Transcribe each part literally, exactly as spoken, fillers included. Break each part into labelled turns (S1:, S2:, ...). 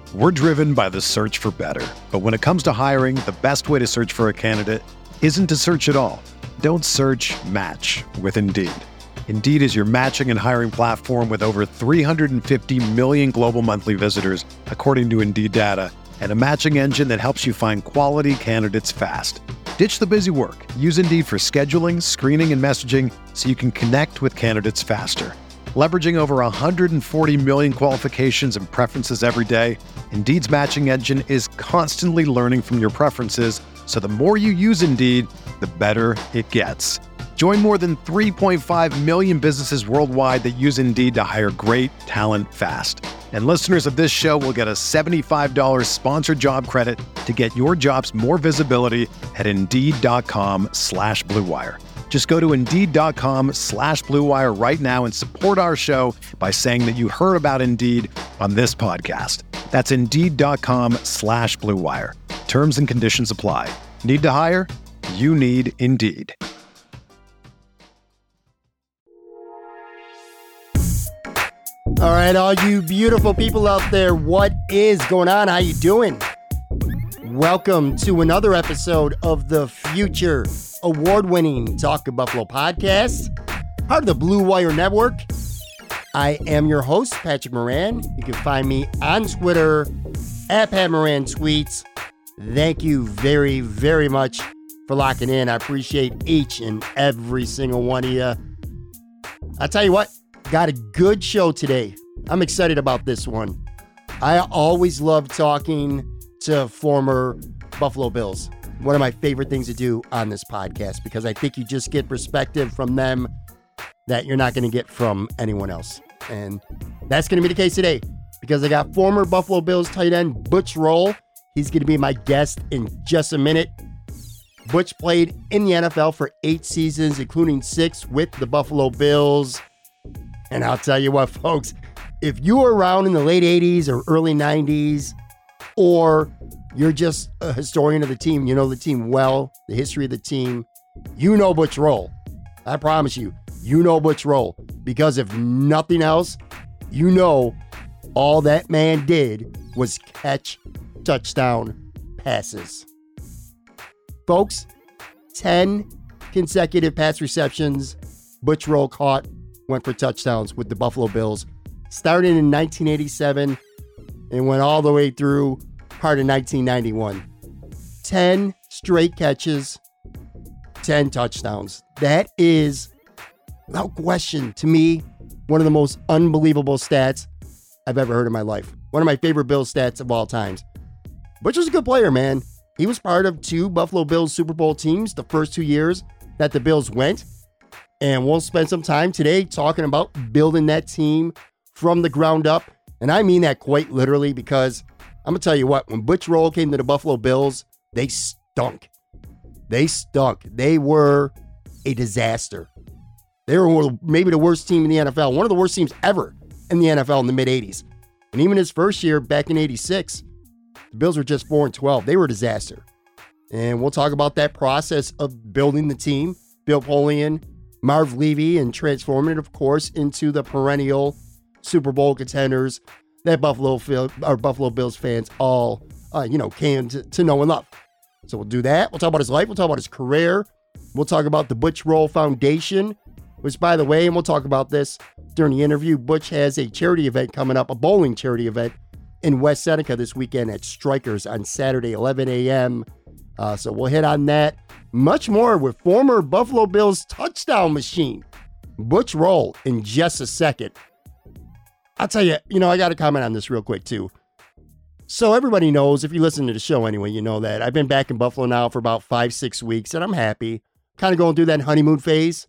S1: We're driven by the search for better. But when it comes to hiring, the best way to search for a candidate isn't to search at all. Don't search, match with Indeed. Indeed is your matching and hiring platform with over three hundred fifty million global monthly visitors, according to Indeed data, and a matching engine that helps you find quality candidates fast. Ditch the busy work. Use Indeed for scheduling, screening, and messaging so you can connect with candidates faster. Leveraging over one hundred forty million qualifications and preferences every day, Indeed's matching engine is constantly learning from your preferences, so the more you use Indeed, the better it gets. Join more than three point five million businesses worldwide that use Indeed to hire great talent fast. And listeners of this show will get a seventy-five dollars sponsored job credit to get your jobs more visibility at Indeed.com slash Blue Wire. Just go to Indeed.com slash Blue Wire right now and support our show by saying that you heard about Indeed on this podcast. That's Indeed.com slash Blue Wire. Terms and conditions apply. Need to hire? You need Indeed.
S2: All right, all you beautiful people out there, what is going on? How you doing? Welcome to another episode of the Future award-winning Talk of Buffalo podcast, part of the Blue Wire Network. I am your host, Patrick Moran. You can find me on Twitter at Pat Moran Tweets. Thank you very, very much for locking in. I appreciate each and every single one of you. I'll tell you what, got a good show today. I'm excited about this one. I always love talking to former Buffalo Bills. One of my favorite things to do on this podcast, because I think you just get perspective from them that you're not going to get from anyone else. And that's going to be the case today, because I got former Buffalo Bills tight end Butch Rolle. He's going to be my guest in just a minute. Butch played in the N F L for eight seasons, including six with the Buffalo Bills. And I'll tell you what, folks, if you were around in the late eighties or early nineties, or you're just a historian of the team, you know the team well, the history of the team, you know Butch Rolle. I promise you, you know Butch Rolle. Because if nothing else, you know all that man did was catch touchdown passes. Folks, ten consecutive pass receptions Butch Rolle caught, went for touchdowns with the Buffalo Bills, starting in nineteen eighty-seven and went all the way through part of nineteen ninety-one. ten straight catches, ten touchdowns. That is, without question, to me, one of the most unbelievable stats I've ever heard in my life. One of my favorite Bills stats of all times. Butch was a good player, man. He was part of two Buffalo Bills Super Bowl teams the first two years that the Bills went. And we'll spend some time today talking about building that team from the ground up. And I mean that quite literally, because I'm going to tell you what, when Butch Rolle came to the Buffalo Bills, they stunk. They stunk. They were a disaster. They were maybe the worst team in the N F L, one of the worst teams ever in the N F L in the mid-eighties. And even his first year back in eighty-six, the Bills were just four and twelve. They were a disaster. And we'll talk about that process of building the team. Bill Polian, Marv Levy, and transforming it, of course, into the perennial Super Bowl contenders that Buffalo or Buffalo Bills fans all, uh, you know, came to, to know and love. So we'll do that. We'll talk about his life. We'll talk about his career. We'll talk about the Butch Rolle Foundation, which, by the way, and we'll talk about this during the interview, Butch has a charity event coming up, a bowling charity event in West Seneca this weekend at Strikers on Saturday, eleven a.m. Uh, so we'll hit on that. Much more with former Buffalo Bills touchdown machine, Butch Rolle, in just a second. I'll tell you, you know, I got to comment on this real quick, too. So everybody knows, if you listen to the show anyway, you know that I've been back in Buffalo now for about five, six weeks, and I'm happy. Kind of going through that honeymoon phase.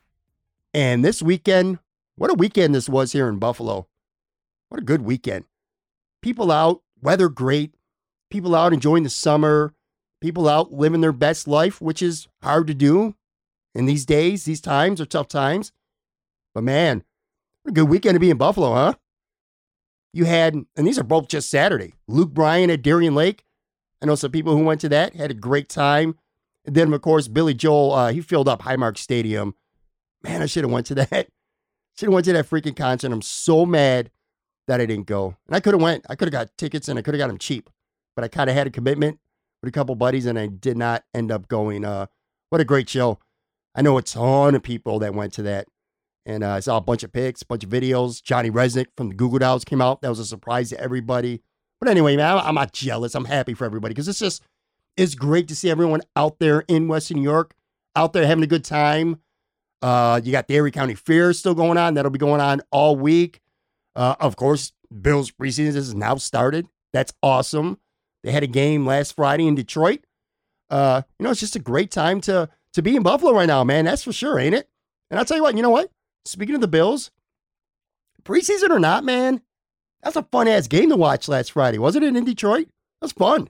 S2: And this weekend, what a weekend this was here in Buffalo. What a good weekend. People out, weather great. People out enjoying the summer. People out living their best life, which is hard to do in these days. These times are tough times. But man, what a good weekend to be in Buffalo, huh? You had, and these are both just Saturday, Luke Bryan at Darien Lake. I know some people who went to that, had a great time. And then, of course, Billy Joel, uh, he filled up Highmark Stadium. Man, I should have went to that. Should have went to that freaking concert. I'm so mad that I didn't go. And I could have went. I could have got tickets and I could have got them cheap. But I kind of had a commitment with a couple buddies and I did not end up going. Uh, what a great show. I know a ton of people that went to that. And uh, I saw a bunch of pics, a bunch of videos. Johnny Resnick from the Goo Goo Dolls came out. That was a surprise to everybody. But anyway, man, I'm, I'm not jealous. I'm happy for everybody because it's just, it's great to see everyone out there in Western New York, out there having a good time. Uh, you got the Erie County Fair still going on. That'll be going on all week. Uh, of course, Bills preseason is now started. That's awesome. They had a game last Friday in Detroit. Uh, you know, it's just a great time to to be in Buffalo right now, man. That's for sure, ain't it? And I'll tell you what, you know what? Speaking of the Bills, preseason or not, man, that's a fun-ass game to watch last Friday. Wasn't it in Detroit? That was fun.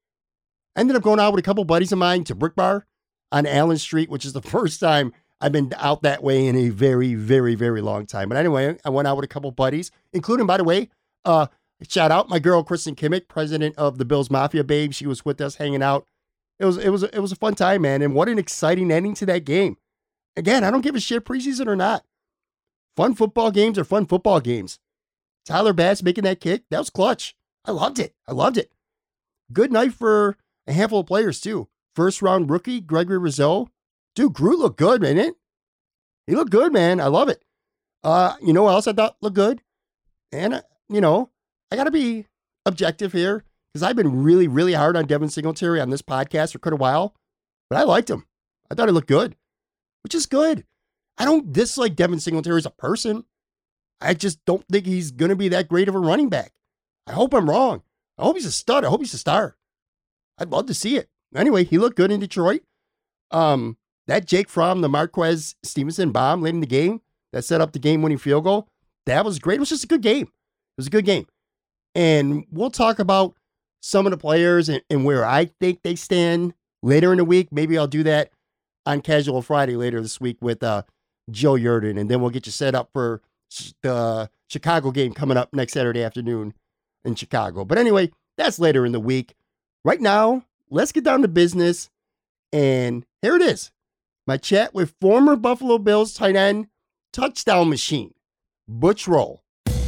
S2: I ended up going out with a couple buddies of mine to Brick Bar on Allen Street, which is the first time I've been out that way in a very, very, very long time. But anyway, I went out with a couple buddies, including, by the way, uh, shout out my girl, Kristen Kimmick, president of the Bills Mafia Babe. She was with us hanging out. It was, it was, it was a fun time, man. And what an exciting ending to that game. Again, I don't give a shit preseason or not. Fun football games are fun football games. Tyler Bass making that kick, that was clutch. I loved it. I loved it. Good night for a handful of players, too. First round rookie, Gregory Rousseau. Dude, Groot looked good, man. It? He looked good, man. I love it. Uh, you know what else I thought looked good? And, uh, you know, I got to be objective here because I've been really, really hard on Devin Singletary on this podcast for quite a while, but I liked him. I thought he looked good, which is good. I don't dislike Devin Singletary as a person. I just don't think he's going to be that great of a running back. I hope I'm wrong. I hope he's a stud. I hope he's a star. I'd love to see it. Anyway, he looked good in Detroit. Um, that Jake Fromm, the Marquez Stevenson bomb late in the game that set up the game-winning field goal, that was great. It was just a good game. It was a good game. And we'll talk about some of the players and, and where I think they stand later in the week. Maybe I'll do that on Casual Friday later this week with uh, Joe Yerdon. And then we'll get you set up for the Chicago game coming up next Saturday afternoon in Chicago. But anyway, that's later in the week. Right now, let's get down to business. And here it is. My chat with former Buffalo Bills tight end, touchdown machine, Butch Rolle.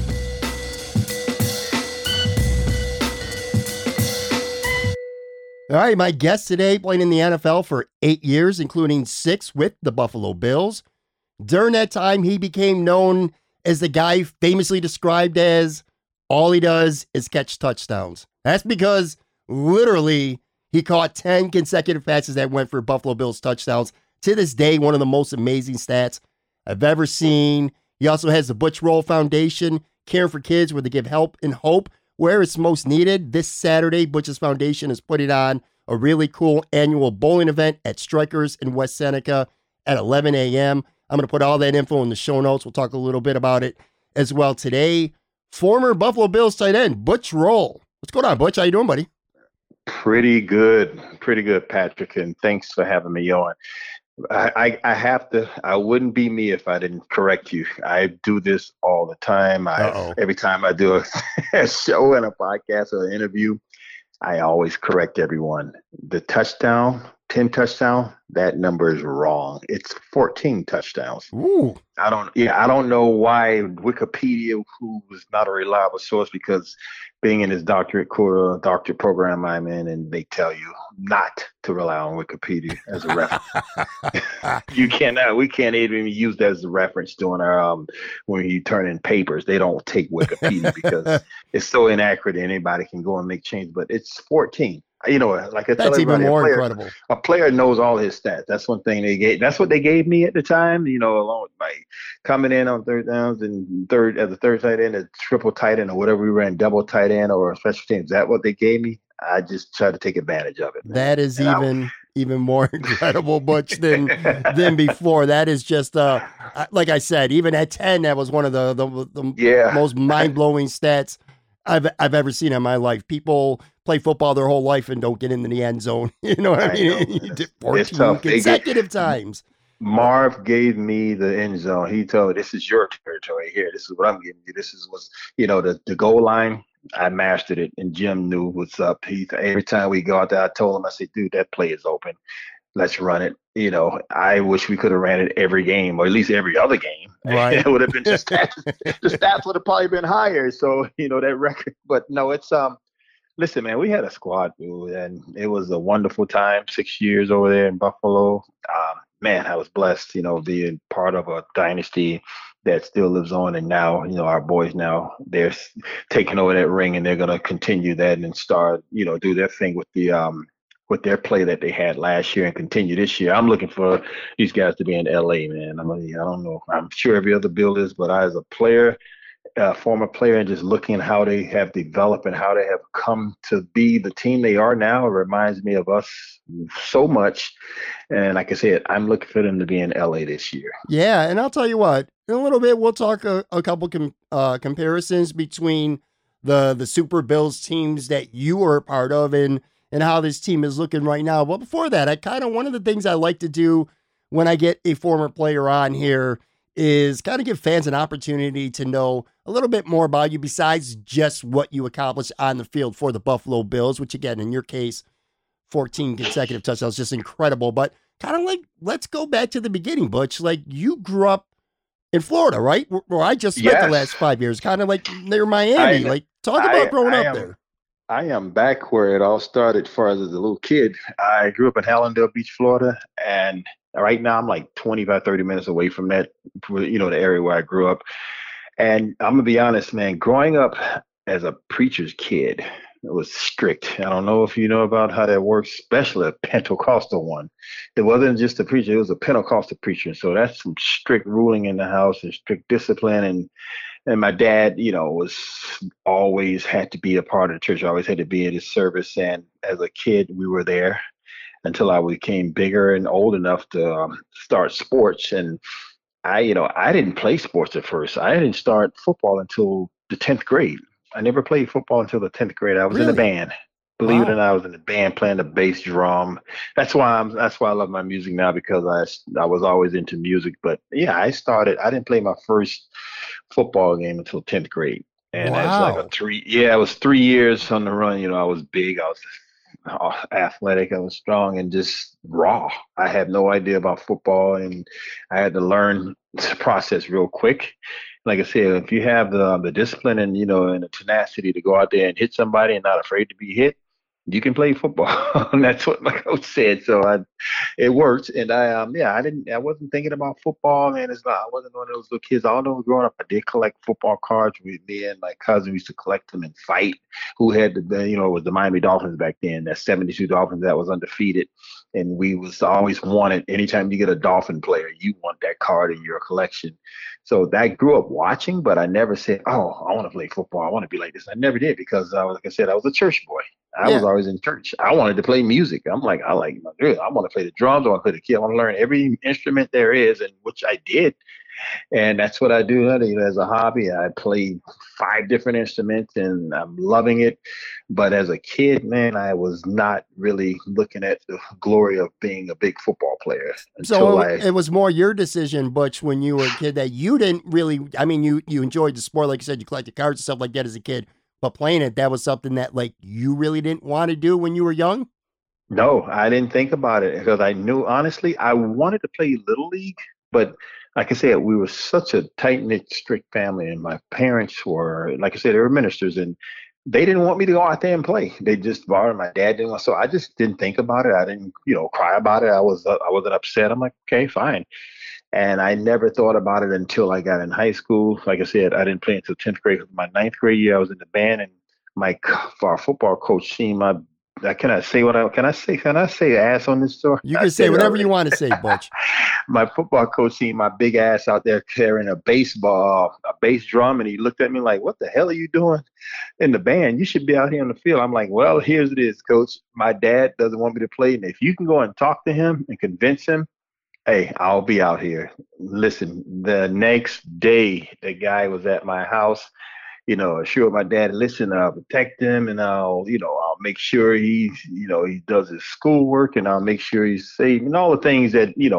S2: All right, my guest today played in the N F L for eight years, including six with the Buffalo Bills. During that time, he became known as the guy famously described as all he does is catch touchdowns. That's because literally he caught ten consecutive passes that went for Buffalo Bills touchdowns. To this day, one of the most amazing stats I've ever seen. He also has the Butch Rolle Foundation, caring for kids where they give help and hope where it's most needed. This Saturday, Butch's Foundation is putting on a really cool annual bowling event at Strikers in West Seneca at eleven a.m. I'm going to put all that info in the show notes. We'll talk a little bit about it as well today. Former Buffalo Bills tight end, Butch Rolle. What's going on, Butch? How you doing, buddy?
S3: Pretty good. Pretty good, Patrick, and thanks for having me on. I, I, I have to, I wouldn't be me if I didn't correct you. I do this all the time. I, every time I do a, a show and a podcast or an interview, I always correct everyone. The touchdown, ten touchdown, that number is wrong. It's fourteen touchdowns.
S2: Ooh.
S3: I don't, yeah, I don't know why Wikipedia, who is not a reliable source, because being in this doctorate core, doctorate program I'm in, and they tell you not to rely on Wikipedia as a reference. You cannot, we can't even use that as a reference during our, um, when you turn in papers. They don't take Wikipedia because it's so inaccurate and anybody can go and make changes, but it's fourteen. You know, like I tell
S2: That's even more
S3: a player,
S2: incredible.
S3: A player knows all his stats. That's one thing they gave. That's what they gave me at the time. You know, along with my coming in on third downs and third as a third tight end, a triple tight end, or whatever we ran, double tight end or special teams. Is that what they gave me? I just tried to take advantage of it.
S2: That is and even I, even more incredible, Butch, than than before. That is just uh, like I said, even at ten, that was one of the the, the
S3: yeah.
S2: most mind blowing stats I've I've ever seen in my life. People play football their whole life and don't get into the end zone. You know what I, I mean? You did fourteen consecutive get, times.
S3: Marv gave me the end zone. He told me, this is your territory here. This is what I'm giving you. This is what's, you know, the, the goal line. I mastered it, and Jim knew what's up. He every time we go out there, I told him, I said, dude, that play is open. let's run it. You know, I wish we could have ran it every game, or at least every other game.
S2: Right.
S3: It would have been just stats. The stats would have probably been higher. So you know that record. But no, it's um. Listen, man, we had a squad, dude, and it was a wonderful time. Six years over there in Buffalo. Um, man, I was blessed, you know, being part of a dynasty that still lives on. And now, you know, our boys now they're s- taking over that ring, and they're gonna continue that and start, you know, do their thing with the um with their play that they had last year and continue this year. I'm looking for these guys to be in L A, man. I'm, I don't know. I'm sure every other build is, but I, as a player, uh, former player, and just looking at how they have developed and how they have come to be the team they are now, it reminds me of us so much. And like I said, I'm looking for them to be in L A this year.
S2: Yeah, and I'll tell you what. In a little bit, we'll talk a, a couple com- uh, comparisons between the the Super Bills teams that you were a part of and and how this team is looking right now. But before that, I kind of one of the things I like to do when I get a former player on here is kind of give fans an opportunity to know a little bit more about you besides just what you accomplished on the field for the Buffalo Bills, which again, in your case, fourteen consecutive touchdowns, just incredible. But kind of like, let's go back to the beginning, Butch. Like you grew up in Florida, right? Where, where I just spent the
S3: Yes,
S2: last five years, kind of like near Miami.
S3: I,
S2: Like talk about
S3: I,
S2: growing
S3: I
S2: up
S3: am.
S2: there.
S3: I am back where it all started. As far as, as a little kid, I grew up in Hallandale Beach, Florida, and right now I'm like twenty-five, thirty minutes away from that, you know, the area where I grew up. And I'm gonna be honest, man, growing up as a preacher's kid, it was strict. I don't know if you know about how that works, especially a Pentecostal one. It wasn't just a preacher, it was a Pentecostal preacher. So that's some strict ruling in the house and strict discipline. And and my dad, you know, was always had to be a part of the church, always had to be in his service. And as a kid, we were there until I became bigger and old enough to um, start sports. And I, you know, I didn't play sports at first. I didn't start football until the tenth grade. I never played football until the tenth grade. I was in the
S2: Really?
S3: band. Believe it or
S2: Wow.
S3: not, I was in the band playing the bass drum. That's why I'm. That's why I love my music now because I s- I was always into music. But yeah, I started. I didn't play my first football game until tenth grade, and as like a
S2: Wow.
S3: three. Yeah, it was three years on the run. You know, I was big. I was uh, athletic. I was strong and just raw. I had no idea about football, and I had to learn the process real quick. Like I said, if you have the the discipline and you know and the tenacity to go out there and hit somebody and not afraid to be hit, you can play football. And that's what my coach said. So I it worked. And I um yeah, I didn't I wasn't thinking about football, man. It's not I wasn't one of those little kids. Although growing up I did collect football cards with me and my cousin used to collect them and fight who had the you know, it was the Miami Dolphins back then, that seventy-two Dolphins that was undefeated. And we was always wanted anytime you get a Dolphin player, you want that card in your collection. So that grew up watching, but I never said, "Oh, I want to play football. I want to be like this." I never did because, uh, like I said, I was a church boy. I was
S2: Yeah.
S3: always in church. I wanted to play music. I'm like, I like, I want to play the drums. I want to play the key. I want to learn every instrument there is, and which I did. And that's what I do now, you know, as a hobby. I play five different instruments, and I'm loving it. But as a kid, man, I was not really looking at the glory of being a big football player until
S2: So it,
S3: I
S2: it was more your decision, Butch, when you were a kid that you didn't really, I mean, you, you enjoyed the sport. Like you said, you collected cards and stuff like that as a kid, but playing it, that was something that like you really didn't want to do when you were young.
S3: No, I didn't think about it because I knew honestly I wanted to play little league, but like I said, we were such a tight knit, strict family, and my parents were, like I said, they were ministers, and they didn't want me to go out there and play. They just borrowed. My dad didn't want, so I just didn't think about it. I didn't, you know, cry about it. I was, uh, I wasn't upset. I'm like, okay, fine. And I never thought about it until I got in high school. Like I said, I didn't play until tenth grade. My ninth grade year, I was in the band, and my our football coach seen my. uh, Can I say what I can I say? Can I say ass on this story?
S2: You
S3: I
S2: can say
S3: said it
S2: whatever you
S3: already.
S2: want to say, Butch.
S3: My football coach seen my big ass out there carrying a baseball, a bass drum, and he looked at me like, "What the hell are you doing in the band? You should be out here on the field." I'm like, "Well, here's it is, coach. My dad doesn't want me to play, and if you can go and talk to him and convince him." Hey, I'll be out here. Listen, the next day, the guy was at my house, you know, assured my dad, listen, I'll protect him and I'll, you know, I'll make sure he, you know, he does his schoolwork and I'll make sure he's safe and all the things that, you know,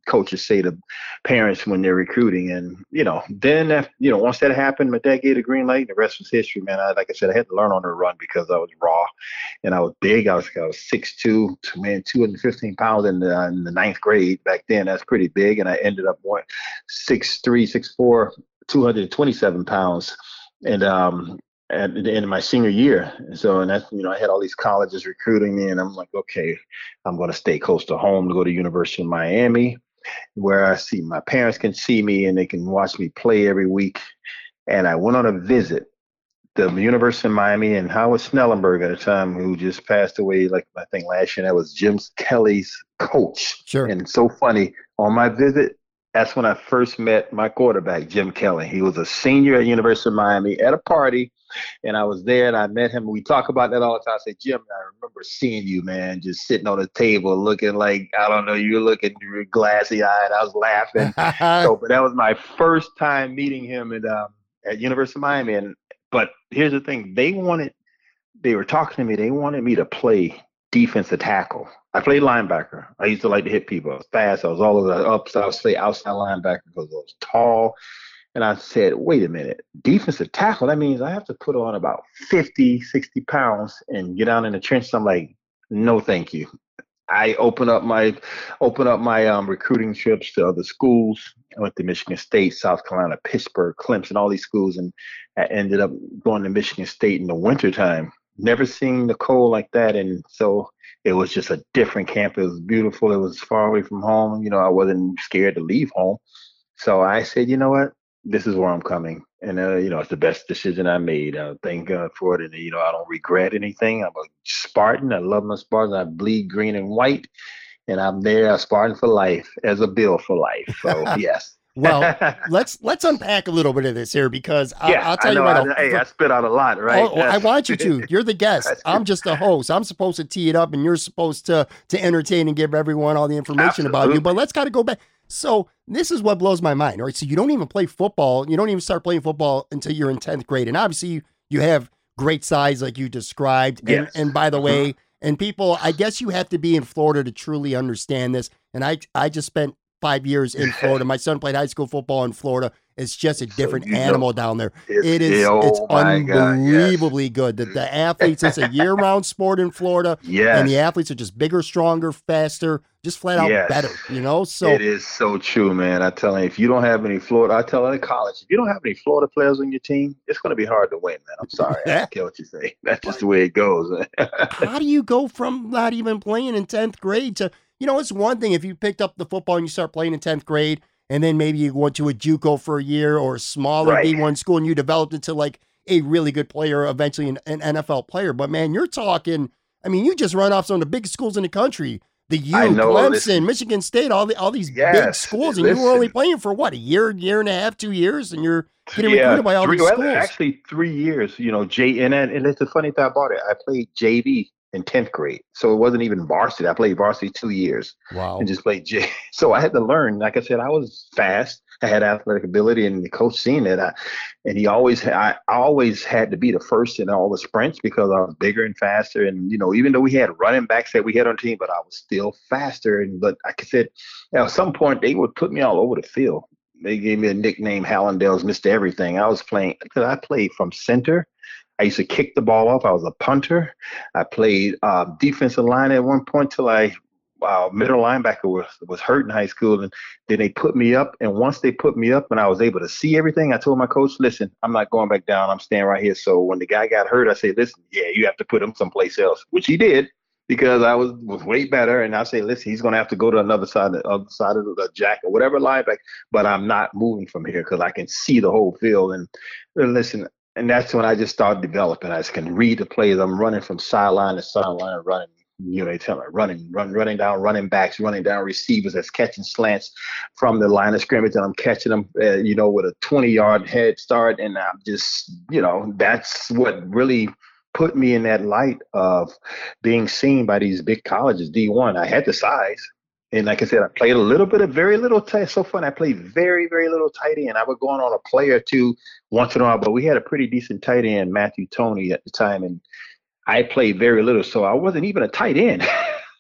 S3: coaches say to parents when they're recruiting. And, you know, then, after, you know, once that happened, my dad gave the green light, and the rest was history, man. I, like I said, I had to learn on the run because I was raw and I was big. I was, I was six two, man, two hundred fifteen pounds in the, in the ninth grade. Back then, that's pretty big. And I ended up going six three, six four, two hundred twenty-seven pounds. And, um, at the end of my senior year. So, and that's, you know, I had all these colleges recruiting me, and I'm like, okay, I'm going to stay close to home to go to University of Miami, where I see my parents can see me and they can watch me play every week. And I went on a visit to the University of Miami, and Howard Snellenberg at the time, who just passed away, like I think last year, that was Jim Kelly's coach.
S2: Sure.
S3: And so funny, on my visit, that's when I first met my quarterback, Jim Kelly. He was a senior at University of Miami at a party, and I was there and I met him. We talk about that all the time. I said, Jim, I remember seeing you, man, just sitting on the table looking like, I don't know, you were looking glassy eyed. I was laughing. So, but that was my first time meeting him at, um, at University of Miami. And, but here's the thing. They wanted, they were talking to me. They wanted me to play defensive tackle. I played linebacker. I used to like to hit people. I was fast. I was all over the ups. I was outside linebacker because I was tall. And I said, wait a minute, defensive tackle, that means I have to put on about fifty, sixty pounds and get down in the trenches. I'm like, no, thank you. I open up my open up my um, recruiting trips to other schools. I went to Michigan State, South Carolina, Pittsburgh, Clemson, all these schools. And I ended up going to Michigan State in the wintertime. Never seen the cold like that. And so it was just a different campus. It was beautiful. It was far away from home. You know, I wasn't scared to leave home. So I said, you know what? This is where I'm coming. And, uh, you know, it's the best decision I made. Uh, thank God for it. And, you know, I don't regret anything. I'm a Spartan. I love my Spartans. I bleed green and white. And I'm there, a Spartan for life, as a Bill for life. So, yes.
S2: Well, let's let's unpack a little bit of this here, because I,
S3: yeah,
S2: I'll tell
S3: I know,
S2: you what.
S3: I, hey, I spit out a lot, right?
S2: Oh, I want you to. You're the guest. I'm just the host. I'm supposed to tee it up, and you're supposed to to entertain and give everyone all the information
S3: Absolutely.
S2: about you. But let's kind of go back. So this is what blows my mind. All right, so you don't even play football. You don't even start playing football until you're in tenth grade, and obviously you, you have great size, like you described. And,
S3: Yes.
S2: and by the
S3: Mm-hmm.
S2: way, and people, I guess you have to be in Florida to truly understand this. And I I just spent five years in Florida. My son played high school football in Florida. It's just a different
S3: you know,
S2: animal down there.
S3: it's-
S2: It is
S3: oh
S2: it's
S3: my God, yes.
S2: unbelievably good. The, the athletes, it's a year-round sport in Florida.
S3: Yes.
S2: And the athletes are just bigger, stronger, faster, just flat out
S3: Yes.
S2: better, you know? So
S3: It is so true, man. I tell you, if you don't have any Florida, I tell any college, if you don't have any Florida players on your team, it's going to be hard to win, man. I'm sorry. I don't care what you say. That's just the way it goes.
S2: how do you go from not even playing in tenth grade to, you know, it's one thing if you picked up the football and you start playing in tenth grade, and then maybe you went to a JUCO for a year or a smaller
S3: Right.
S2: D one school, and you developed into like a really good player, eventually an, an N F L player. But man, you're talking, I mean, you just run off some of the biggest schools in the country. The U,
S3: I know,
S2: Clemson,
S3: listen.
S2: Michigan State, all the all these big
S3: Yes,
S2: schools, and you were
S3: listen.
S2: only playing for what, a year, year and a half, two years, and you're getting
S3: Yeah,
S2: recruited by all
S3: three,
S2: these
S3: well,
S2: schools.
S3: actually three years, you know, J and, and it's a funny thing about it. I played J V in tenth grade. So it wasn't even varsity. I played varsity two years
S2: Wow.
S3: and just played J. So I had to learn. Like I said, I was fast. I had athletic ability, and the coach seen it. I, and he always, I, I always had to be the first in all the sprints because I was bigger and faster. And, you know, even though we had running backs that we had on the team, but I was still faster. And, but like I said, at some point they would put me all over the field. They gave me a nickname, Hallandale's Mister Everything. I was playing, because I played from center. I used to kick the ball off. I was a punter. I played uh, defensive line at one point till I, uh, middle linebacker was, was hurt in high school. And then they put me up. And once they put me up and I was able to see everything, I told my coach, listen, I'm not going back down. I'm staying right here. So when the guy got hurt, I said, listen, yeah, you have to put him someplace else, which he did because I was, was way better. And I say, listen, he's going to have to go to another side, the other side of the jack or whatever linebacker, but I'm not moving from here because I can see the whole field. And, and listen, and that's when I just started developing. I just can read the plays. I'm running from sideline to sideline, running, you know, they tell me running, run, running down running backs, running down receivers that's catching slants from the line of scrimmage. And I'm catching them, uh, you know, with a twenty yard head start. And I'm just, you know, that's what really put me in that light of being seen by these big colleges, D one. I had the size. And like I said, I played a little bit of very little tight. So fun. I played very, very little tight end. I would go on, on a play or two once in a while, but we had a pretty decent tight end, Matthew Toney, at the time. And I played very little. So I wasn't even a tight end.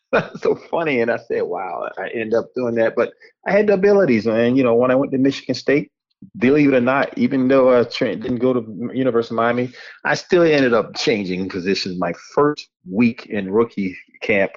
S3: That's so funny. And I said, wow, I ended up doing that. But I had the abilities, man. You know, when I went to Michigan State, believe it or not, even though I tra- didn't go to University of Miami, I still ended up changing positions. My first week in rookie camp,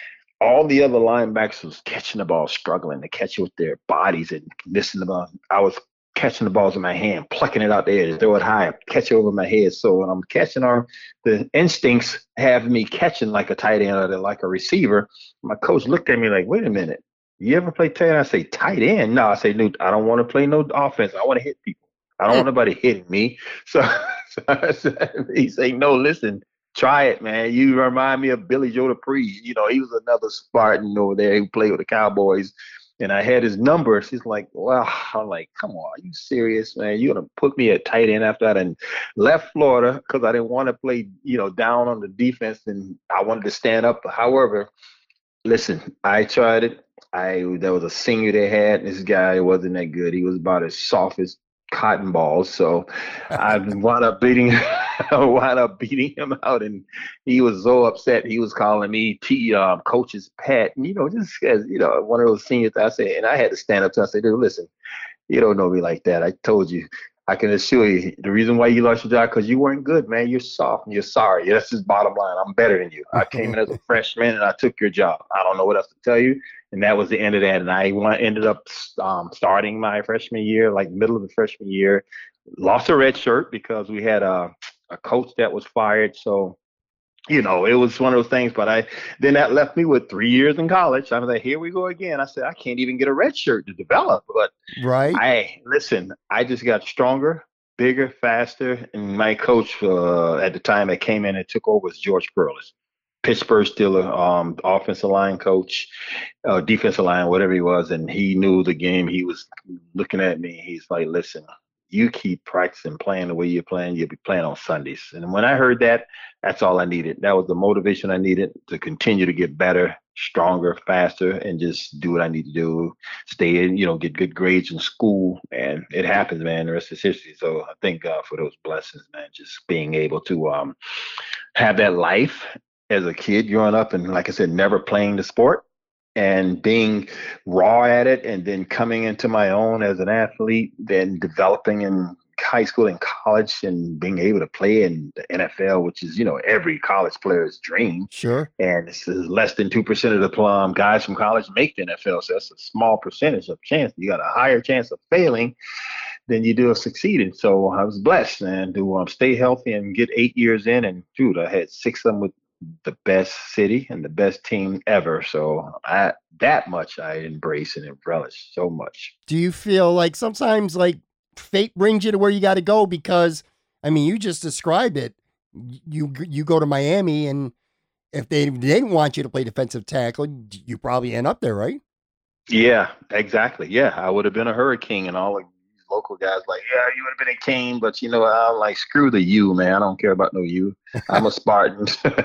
S3: all the other linebackers was catching the ball, struggling to catch it with their bodies and missing the ball. I was catching the balls in my hand, plucking it out there to throw it high, catch it over my head. So when I'm catching our, the instincts have me catching like a tight end or like a receiver. My coach looked at me like, wait a minute, you ever play tight end? I say, tight end? No, I say, Newt, I don't want to play no offense. I want to hit people. I don't
S2: Hmm.
S3: want nobody hitting me. So, so I said, he say, no, listen, try it, man. You remind me of Billy Joe Dupree. You know, he was another Spartan over there who played with the Cowboys. And I had his number. She's like, wow. I'm like, come on, are you serious, man? You're gonna put me at tight end after that? And left Florida because I didn't want to play, you know, down on the defense, and I wanted to stand up. However, listen, I tried it. I There was a senior they had. This guy wasn't that good. He was about as soft as cotton balls. So I wound up beating I wound up beating him out, and he was so upset. He was calling me T um, coach's pet. And, you know, just as you know, one of those seniors. I said, and I had to stand up to him. I said, dude, listen, you don't know me like that. I told you. I can assure you, the reason why you lost your job because you weren't good, man. You're soft and you're sorry. That's just bottom line. I'm better than you. I came in as a freshman and I took your job. I don't know what else to tell you. And that was the end of that. And I ended up um, starting my freshman year, like middle of the freshman year. Lost a red shirt because we had a, a coach that was fired. So you know, it was one of those things. But I then that left me with three years in college. I was like, here we go again. I said, I can't even get a red shirt to develop. But
S2: Right.
S3: I listen, I just got stronger, bigger, faster. And my coach uh, at the time that came in and took over was George Perlis. Pittsburgh Steelers, um, offensive line coach, uh, defensive line, whatever he was, and he knew the game. He was looking at me. He's like, "Listen, you keep practicing playing the way you're playing. You'll be playing on Sundays." And when I heard that, that's all I needed. That was the motivation I needed to continue to get better, stronger, faster, and just do what I need to do. Stay in, you know, get good grades in school, and it happens, man. The rest is history. So I thank God for those blessings, man. Just being able to um, have that life as a kid growing up, and like I said, never playing the sport and being raw at it, and then coming into my own as an athlete, then developing in high school and college, and being able to play in the N F L, which is, you know, every college player's dream.
S2: Sure.
S3: And this is less than two percent of the plum guys from college make the N F L. So that's a small percentage of chance. You got a higher chance of failing than you do of succeeding. So I was blessed, man, to um, stay healthy and get eight years in. And dude, I had six of them with the best city and the best team ever. So I that much I embrace and relish so much.
S2: Do you feel like sometimes like fate brings you to where you got to go? Because I mean, you just described it. You you go to Miami, and if they, they didn't want you to play defensive tackle, you probably end up there, right?
S3: Yeah, exactly. Yeah, I would have been a hurricane, and all of these local guys like, yeah, you would have been a king, but you know, I'm like, screw the you, man. I don't care about no you. I'm a Spartan,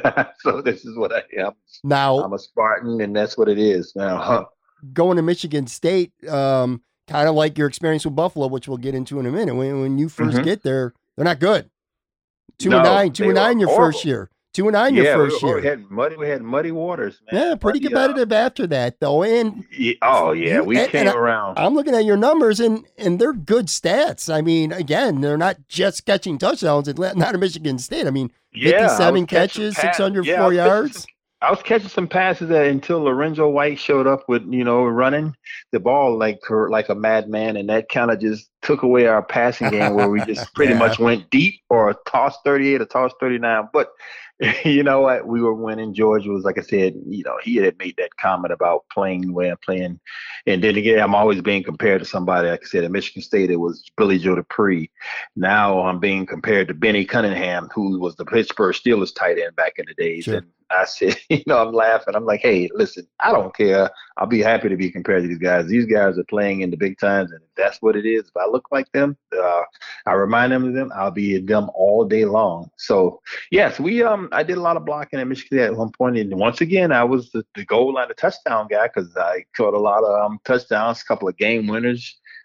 S3: so this is what I am.
S2: Now,
S3: I'm a Spartan, and that's what it is now. Huh.
S2: Going to Michigan State, um, kind of like your experience with Buffalo, which we'll get into in a minute. When when you 1st
S3: Mhm.
S2: get there, they're not good. Two
S3: No,
S2: and nine, two
S3: they
S2: and
S3: were
S2: nine your
S3: horrible.
S2: first year. Two and nine your
S3: Yeah, we,
S2: first
S3: were-
S2: year.
S3: we had muddy. We had muddy waters, man.
S2: Yeah, pretty
S3: Muddy, uh,
S2: competitive after that, though. And
S3: yeah, oh yeah,
S2: You-
S3: we
S2: and-
S3: came
S2: and I-
S3: around.
S2: I'm looking at your numbers, and and they're good stats. I mean, again, they're not just catching touchdowns at not at Michigan State. I mean,
S3: Yeah, I
S2: fifty-seven
S3: was catching
S2: catches,
S3: pass-
S2: six hundred
S3: yeah, I
S2: four
S3: was catching
S2: yards.
S3: some- I was catching some passes that until Lorenzo White showed up with, you know, running the ball like her, like a madman, and that kind of just took away our passing game where we just pretty
S2: Yeah.
S3: much went deep or toss thirty-eight or toss thirty-nine. But you know what? We were winning. George was, like I said, you know, he had made that comment about playing the way I'm playing. And then again, I'm always being compared to somebody. Like I said, at Michigan State, it was Billy Joe Dupree. Now I'm being compared to Benny Cunningham, who was the Pittsburgh Steelers tight end back in the days.
S2: Sure.
S3: And I said, you know, I'm laughing. I'm like, hey, listen, I don't care. I'll be happy to be compared to these guys. These guys are playing in the big times, and if that's what it is, if I look like them, uh, I remind them of them, I'll be in them all day long. So, yes, we um, I did a lot of blocking at Michigan State at one point, and once again, I was the, the goal line, the touchdown guy, because I caught a lot of um, touchdowns, a couple of game winners.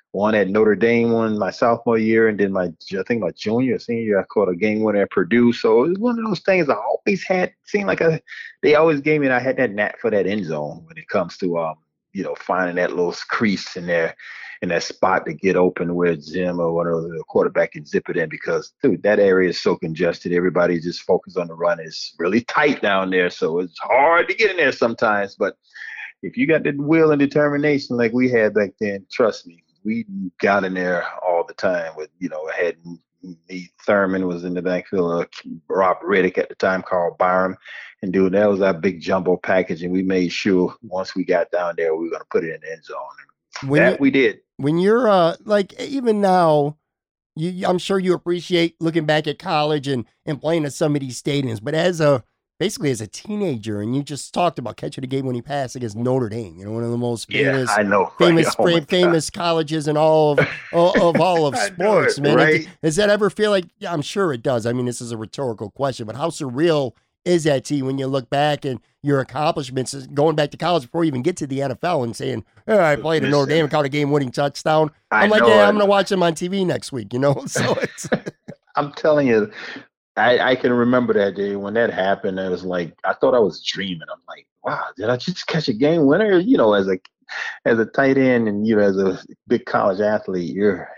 S3: One at Notre Dame, one my sophomore year, and then my I think my junior, or senior year, I caught a game winner at Purdue. So it was one of those things I always had. Seemed like a, they always gave me. And I had that knack for that end zone when it comes to um, you know, finding that little crease in there, in that spot to get open where Jim or one of the quarterback can zip it in. Because dude, that area is so congested. Everybody just focused on the run. It's really tight down there, so it's hard to get in there sometimes. But if you got the will and determination like we had back then, trust me. We got in there all the time with, you know, had me, Thurman was in the backfield, uh, Rob Riddick at the time, Carl Byram. And dude, that was our big jumbo package. And we made sure once we got down there, we were going to put it in the end zone. And
S2: when
S3: that
S2: you,
S3: we did.
S2: When you're uh, like, even now, you, I'm sure you appreciate looking back at college and, and playing at some of these stadiums. But as a, basically as a teenager, and you just talked about catching the game when he passed against Notre Dame, you know, one of the most famous,
S3: yeah, I know,
S2: famous,
S3: right? oh
S2: famous colleges in all of, of all of sports,
S3: it,
S2: man.
S3: Right?
S2: Does that ever feel like, yeah, I'm sure it does. I mean, this is a rhetorical question, but how surreal is that to you when you look back and your accomplishments going back to college before you even get to the N F L and saying, oh, I played at Notre Dame and caught a game winning touchdown. I'm
S3: I
S2: like,
S3: know,
S2: yeah,
S3: I
S2: I'm going to
S3: know.
S2: watch him on T V next week, you know? So it's,
S3: I'm telling you, I, I can remember that day when that happened. I was like, I thought I was dreaming. I'm like, wow, did I just catch a game winner? You know, as a as a tight end and, you know, as a big college athlete, you're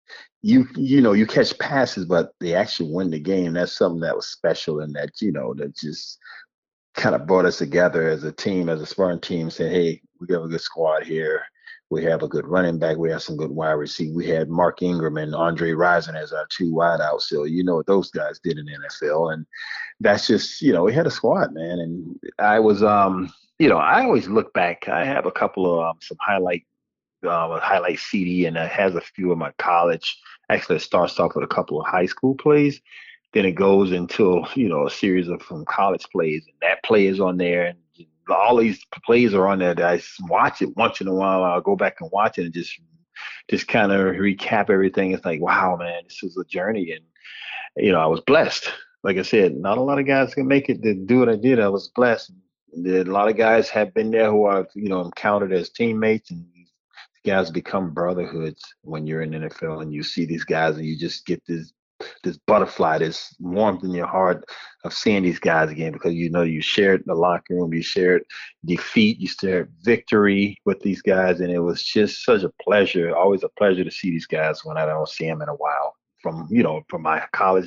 S3: you you know, you catch passes, but they actually win the game. That's something that was special, and that, you know, that just kind of brought us together as a team, as a Spartan team, saying, hey, we got a good squad here. We have a good running back. We have some good wide receiver. We had Mark Ingram and Andre Rison as our two wideouts. So you know what those guys did in the N F L. And that's just, you know, we had a squad, man. And I was, um, you know, I always look back. I have a couple of um, some highlight, um, a highlight C D, and it has a few of my college. Actually, it starts off with a couple of high school plays. Then it goes into, you know, a series of from college plays, and that play is on there. And all these plays are on there that I watch it once in a while. I'll go back and watch it and just just kind of recap everything. It's like, wow, man, this is a journey. And, you know, I was blessed. Like I said, not a lot of guys can make it to do what I did. I was blessed. And a lot of guys have been there who I've, you know, encountered as teammates, and these guys become brotherhoods when you're in the N F L and you see these guys and you just get this this butterfly, this warmth in your heart of seeing these guys again, because you know you shared the locker room, you shared defeat, you shared victory with these guys, and it was just such a pleasure, always a pleasure to see these guys when I don't see them in a while. From, you know, from my college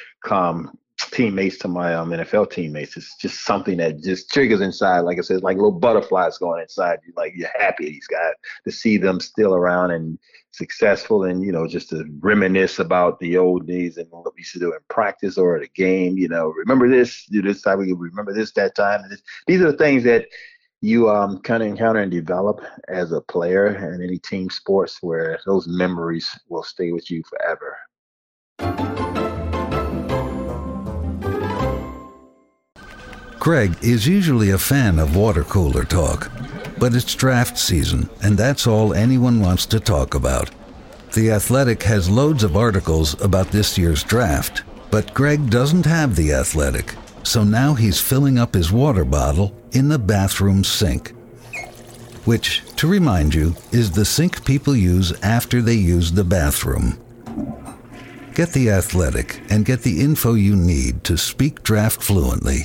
S3: um, teammates to my um, N F L teammates, it's just something that just triggers inside. Like I said, it's like little butterflies going inside you. Like you're happy these guys to see them still around and successful, and, you know, just to reminisce about the old days and what we used to do in practice or at a game. You know, remember this, do this time, we remember this, that time. This, these are the things that you um, kind of encounter and develop as a player in any team sports, where those memories will stay with you forever.
S4: Greg is usually a fan of water cooler talk, but it's draft season, and that's all anyone wants to talk about. The Athletic has loads of articles about this year's draft, but Greg doesn't have The Athletic, so now he's filling up his water bottle in the bathroom sink, which, to remind you, is the sink people use after they use the bathroom. Get The Athletic and get the info you need to speak draft fluently.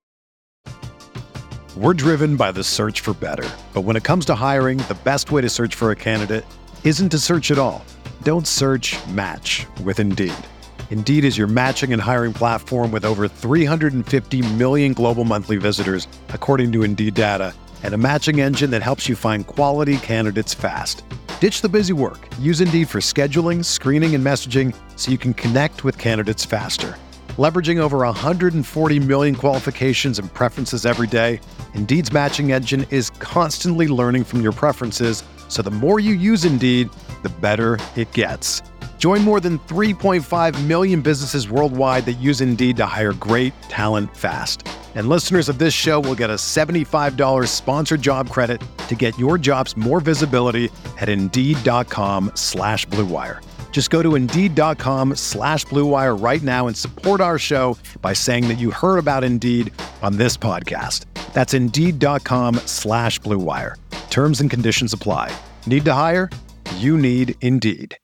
S1: We're driven by the search for better. But when it comes to hiring, the best way to search for a candidate isn't to search at all. Don't search, match with Indeed. Indeed is your matching and hiring platform with over three hundred fifty million global monthly visitors, according to Indeed data, and a matching engine that helps you find quality candidates fast. Ditch the busy work. Use Indeed for scheduling, screening, and messaging so you can connect with candidates faster. Leveraging over one hundred forty million qualifications and preferences every day, Indeed's matching engine is constantly learning from your preferences, so the more you use Indeed, the better it gets. Join more than three point five million businesses worldwide that use Indeed to hire great talent fast. And listeners of this show will get a seventy-five dollars sponsored job credit to get your jobs more visibility at Indeed.com slash Blue Wire. Just go to Indeed.com slash Blue Wire right now and support our show by saying that you heard about Indeed on this podcast. That's Indeed.com slash Blue Wire. Terms and conditions apply. Need to hire? you need Indeed.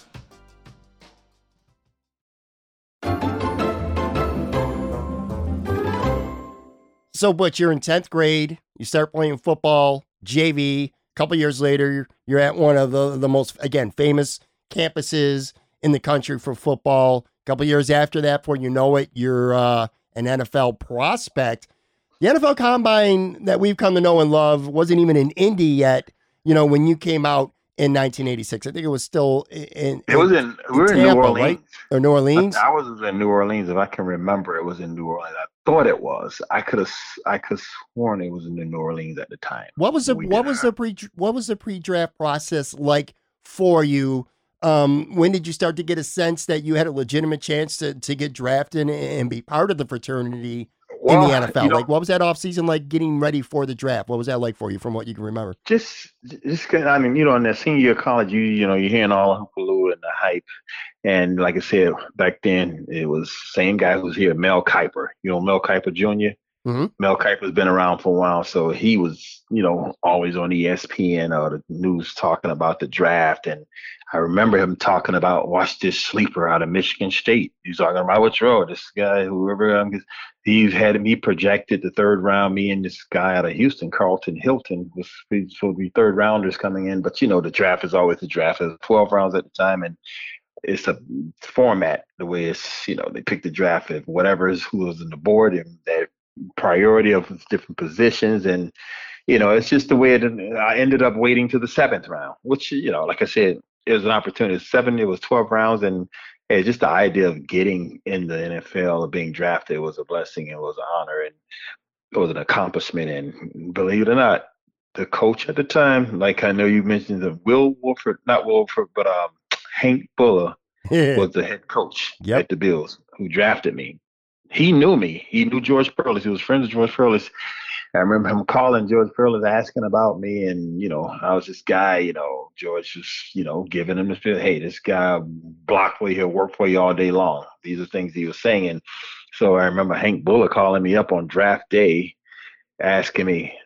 S2: So, but you're in tenth grade, you start playing football, J V. A couple years later, you're at one of the, the most, again, famous campuses in the country for football. A couple years after that, before you know it, you're uh, an N F L prospect. The N F L Combine that we've come to know and love wasn't even in Indy yet, you know, when you came out in nineteen eighty-six. I think it was still in,
S3: It was in, we were in
S2: Tampa,
S3: New Orleans.
S2: right? Or New Orleans?
S3: I, I was in New Orleans. If I can remember, it was in New Orleans. I thought it was. I could have, I could have sworn it was in New Orleans at the time.
S2: What was the
S3: We
S2: what
S3: did
S2: was
S3: our-
S2: the pre what was the pre-draft process like for you? Um, when did you start to get a sense that you had a legitimate chance to to get drafted and be part of the fraternity in
S3: Well,
S2: the N F L?
S3: you know,
S2: Like, what was that offseason like getting ready for the draft? What was that like for you from what you can remember?
S3: just, just, 'cause, I mean, you know, in the senior year of college, you, you know, you're hearing all the hoopaloo and the hype. And like I said, back then, it was same guy who was here, Mel Kiper. You know, Mel Kiper Junior
S2: Mhm.
S3: Mel Kiper's been around for a while, so he was, you know, always on E S P N or the news talking about the draft. And I remember him talking about, watch this sleeper out of Michigan State. He's talking about which row, this guy, whoever, um, he's had me projected the third round. Me and this guy out of Houston, Carlton Hilton, was supposed to be third rounders coming in. But you know, the draft is always the draft. It was twelve rounds at the time, and it's a format the way it's, you know, they pick the draft of whatever is who was on the board and their priority of different positions. And, you know, it's just the way it, I ended up waiting to the seventh round, which, you know, like I said, it was an opportunity. Seven, it was twelve rounds. And hey, just the idea of getting in the N F L or being drafted was a blessing. It was an honor and it was an accomplishment. And believe it or not, the coach at the time, like I know you mentioned, the Will Wolford, not Wolford, but um, Hank Buller was the head coach
S2: Yep.
S3: at the Bills who drafted me. He knew me. He knew George Perlis. He was friends with George Perlis. I remember him calling George Perlis, asking about me. And, you know, I was this guy, you know, George was, you know, giving him the feel, hey, this guy block for you, he'll work for you all day long. These are things he was saying. And so I remember Hank Buller calling me up on draft day, asking me,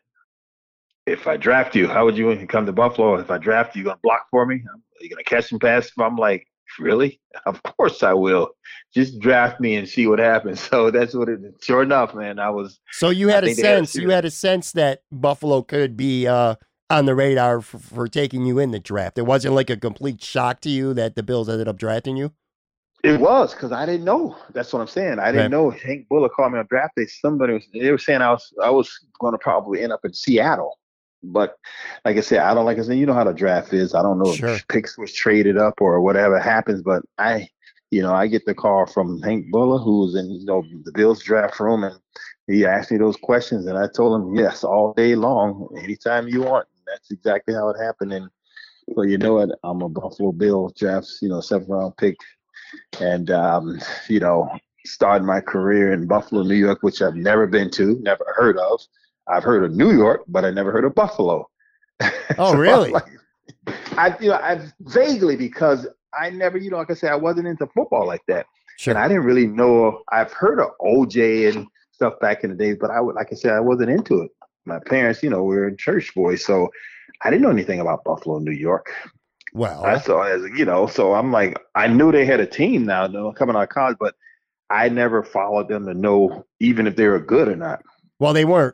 S3: if I draft you, how would you come to Buffalo? If I draft you, you going to block for me? Are you going to catch and pass? I'm like, really? Of course I will. Just draft me and see what happens. So that's what it is. Sure enough, man, I was.
S2: So you had
S3: I
S2: a
S3: think they had a
S2: sense, you
S3: serious-
S2: had a sense that Buffalo could be uh, on the radar for, for taking you in the draft. It wasn't like a complete shock to you that the Bills ended up drafting you.
S3: It was because I didn't know. That's what I'm saying. I didn't
S2: Right.
S3: know. Hank Buller called me on draft day. Somebody was, they were saying I was I was going to probably end up in Seattle. But like I said, I don't like I said, you know how the draft is. I don't know
S2: Sure.
S3: if picks was traded up or whatever happens. But I, you know, I get the call from Hank Buller, who was in, you know, the Bills draft room, and he asked me those questions, and I told him yes all day long, anytime you want. And that's exactly how it happened. And so you know what? I'm a Buffalo Bill drafts, you know, seventh round pick, and um, you know, started my career in Buffalo, New York, which I've never been to, never heard of. I've heard of New York, but I never heard of Buffalo.
S2: Oh,
S3: So
S2: really?
S3: I'm like- I, you know, I vaguely because I never, you know, like I said, I wasn't into football like that,
S2: Sure.
S3: and I didn't really know. I've heard of O J and stuff back in the days, but I would, like I said, I wasn't into it. My parents, you know, were church boys, so I didn't know anything about Buffalo, New York.
S2: Well,
S3: I saw as you know, so I'm like, I knew they had a team now, though, coming out of college, but I never followed them to know even if they were good or not.
S2: well, they weren't.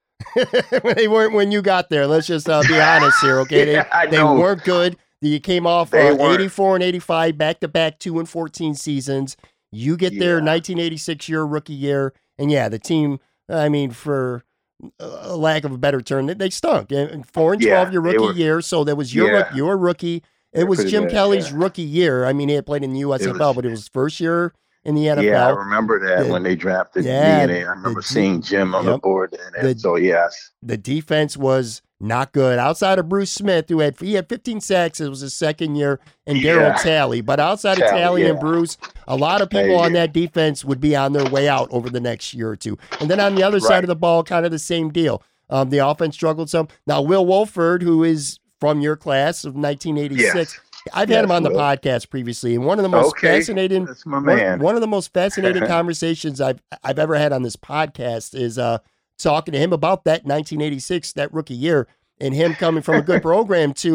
S2: They weren't when you got there. Let's just uh, be honest here, okay?
S3: Yeah, I
S2: they they
S3: know.
S2: weren't good. You came off
S3: They
S2: uh,
S3: weren't.
S2: eighty-four and eighty-five, back-to-back two and fourteen seasons. You get there,
S3: Yeah.
S2: nineteen eighty-six, your rookie year. And, yeah, the team, I mean, for a lack of a better term, they, they stunk. And four and twelve
S3: Yeah,
S2: your
S3: they
S2: rookie
S3: were-
S2: year, so that was your,
S3: Yeah.
S2: rook- your rookie. It
S3: They're
S2: was
S3: pretty
S2: Jim
S3: bad,
S2: Kelly's
S3: yeah.
S2: rookie year. I mean, he had played in the U S F L,
S3: It was-
S2: but it was his first year in the N F L.
S3: Yeah, I remember that
S2: The-
S3: when they drafted
S2: yeah,
S3: me, and they, I remember
S2: the-
S3: seeing Jim on
S2: yep.
S3: the board. And, and
S2: The-
S3: so, yes.
S2: The defense was not good. Outside of Bruce Smith, who had he had fifteen sacks, it was his second year, and Daryl
S3: Yeah.
S2: Talley. But outside of
S3: Talley,
S2: Talley and
S3: yeah.
S2: Bruce, a lot of people
S3: Hey,
S2: on
S3: yeah.
S2: that defense would be on their way out over the next year or two. And then on the other side
S3: Right.
S2: of the ball, kind of the same deal. Um, the offense struggled some. Now, Will Wolford, who is from your class of nineteen eighty-six,
S3: Yes.
S2: I've had him
S3: Yes,
S2: on the
S3: Will.
S2: podcast previously, and one of the most
S3: Okay.
S2: fascinating
S3: That's my
S2: one,
S3: man.
S2: one of the most fascinating conversations I've I've ever had on this podcast is uh, talking to him about that nineteen eighty-six, that rookie year, and him coming from a good program to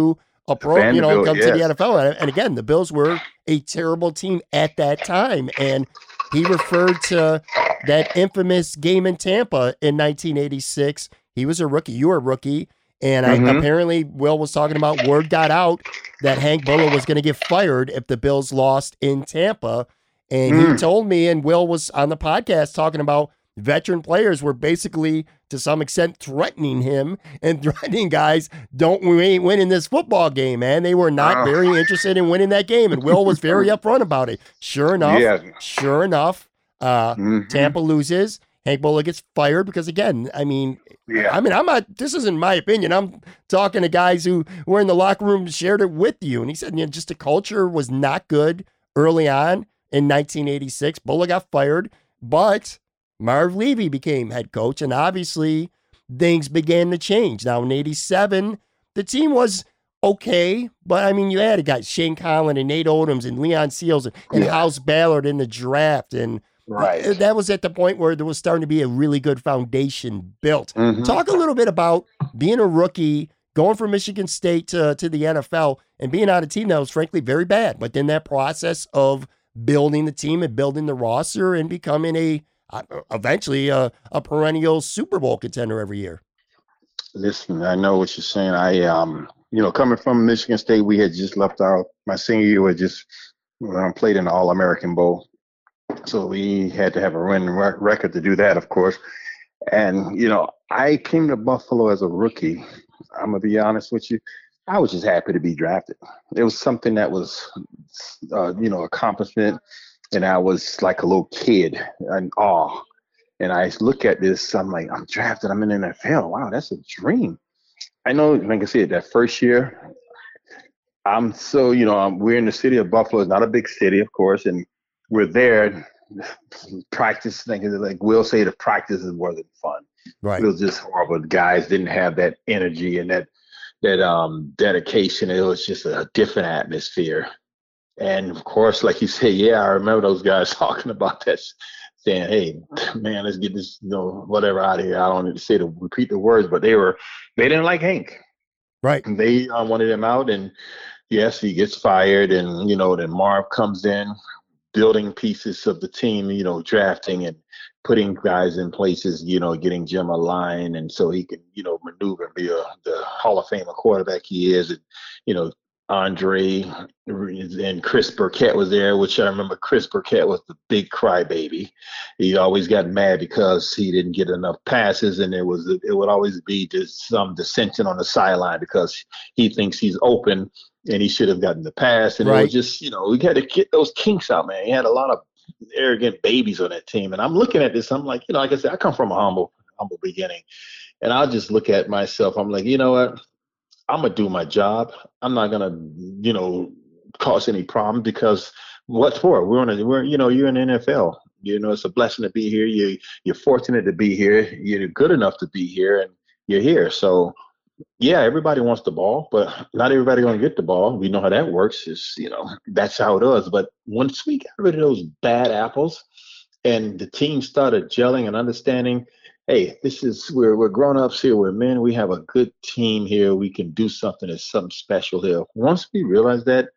S2: a pro, you know,
S3: Vanderbilt,
S2: come
S3: yes.
S2: to the N F L. And again, the Bills were a terrible team at that time. And he referred to that infamous game in Tampa in nineteen eighty-six. He was a rookie. You were a rookie. And I,
S3: Mm-hmm.
S2: apparently Will was talking about word got out that Hank Bullough was going to get fired if the Bills lost in Tampa. And
S3: Mm.
S2: he told me, and Will was on the podcast talking about veteran players were basically, to some extent, threatening him and threatening guys, don't, we ain't winning this football game, man. They were not
S3: Oh.
S2: very interested in winning that game. And Will was very upfront about it. Sure enough,
S3: Yeah.
S2: sure enough, uh,
S3: Mhm.
S2: Tampa loses. Hank Bullough gets fired because, again, I mean,
S3: Yeah.
S2: I mean, I'm not, this isn't my opinion. I'm talking to guys who were in the locker room and shared it with you. And he said, you know, just the culture was not good early on in nineteen eighty-six. Bullough got fired, but Marv Levy became head coach. And obviously things began to change. Now in eighty-seven, the team was okay, but I mean, you had a guy, Shane Conlon and Nate Odoms and Leon Seals and, and
S3: Yeah.
S2: House Ballard in the draft. And
S3: Right.
S2: that was at the point where there was starting to be a really good foundation built.
S3: Mhm.
S2: Talk a little bit about being a rookie, going from Michigan State to, to the N F L, and being on a team that was frankly very bad. But then that process of building the team and building the roster and becoming a uh, eventually a, a perennial Super Bowl contender every year.
S3: Listen, I know what you're saying. I, um, you know, coming from Michigan State, we had just left our, my senior year, we had just um, played in the All-American Bowl. So we had to have a winning re- record to do that, of course. And, you know, I came to Buffalo as a rookie. I'm going to be honest with you. I was just happy to be drafted. It was something that was, uh, you know, accomplishment. And I was like a little kid in awe. And I look at this, I'm like, I'm drafted, I'm in the N F L. Wow, that's a dream. I know, like I said, that first year, I'm so, you know, um, we're in the city of Buffalo. It's not a big city, of course. And we're there, practice, like, like Will say, the practice is more than fun.
S2: Right.
S3: It was just horrible. The guys didn't have that energy and that that um, dedication. It was just a different atmosphere. And of course, like you say, yeah, I remember those guys talking about that, saying, "Hey, man, let's get this, you know, whatever out of here." I don't need to say to repeat the words, but they were, they didn't like Hank.
S2: Right.
S3: And they uh, wanted him out, and yes, he gets fired, and you know, then Marv comes in, building pieces of the team, you know, drafting and putting guys in places, you know, getting Jim a line, and so he can, you know, maneuver and be a the Hall of Fame quarterback he is, and you know, Andre and Chris Burkett was there, which I remember Chris Burkett was the big crybaby. He always got mad because he didn't get enough passes, and it was it would always be just some dissension on the sideline because he thinks he's open and he should have gotten the pass. And
S2: Right.
S3: it was just, you know, we had to get those kinks out, man. He had a lot of arrogant babies on that team. And I'm looking at this, I'm like, you know, like I said, I come from a humble, humble beginning. And I'll just look at myself, I'm like, you know what? I'm gonna do my job. I'm not gonna, you know, cause any problem because what for? We're on a, we're, you know, you're in the N F L. You know, it's a blessing to be here. You, you're fortunate to be here. You're good enough to be here, and you're here. So, yeah, everybody wants the ball, but not everybody gonna get the ball. We know how that works. Is you know, that's how it is. But once we got rid of those bad apples, and the team started gelling and understanding, hey, this is we're we're grown ups here. We're men. We have a good team here. We can do something that's something special here. Once we realized that,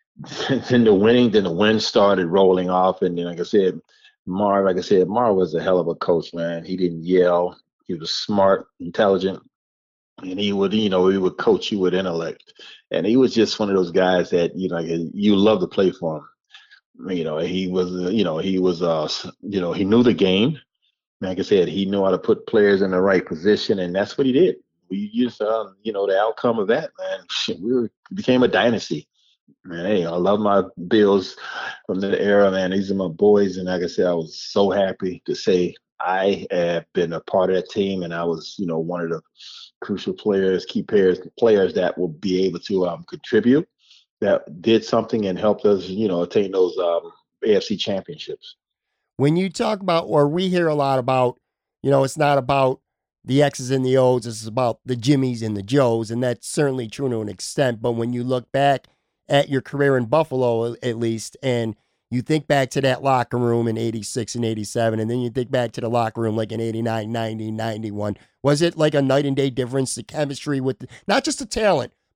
S3: then the winning, then the win started rolling off. And then, like I said, Marv, like I said, Marv was a hell of a coach, man. He didn't yell. He was smart, intelligent, and he would, you know, he would coach you with intellect. And he was just one of those guys that, you know, you love to play for him. You know, he was, uh, you know, he was, uh, you know, he knew the game. Like I said, he knew how to put players in the right position, and that's what he did. We just, um, you know, the outcome of that, man, shit, we were became a dynasty. Man, hey, I love my Bills from that era, man. These are my boys, and like I said, I was so happy to say I have been a part of that team, and I was, you know, one of the crucial players, key players, players that will be able to um, contribute, that did something and helped us, you know, attain those um, A F C championships.
S2: When you talk about, or we hear a lot about, you know, it's not about the X's and the O's, it's about the Jimmies and the Joes, and that's certainly true to an extent. But when you look back at your career in Buffalo, at least, and you think back to that locker room in eighty-six and eighty-seven, and then you think back to the locker room like in eighty-nine, ninety, ninety-one, was it like a night and day difference, the chemistry with the, not just the talent,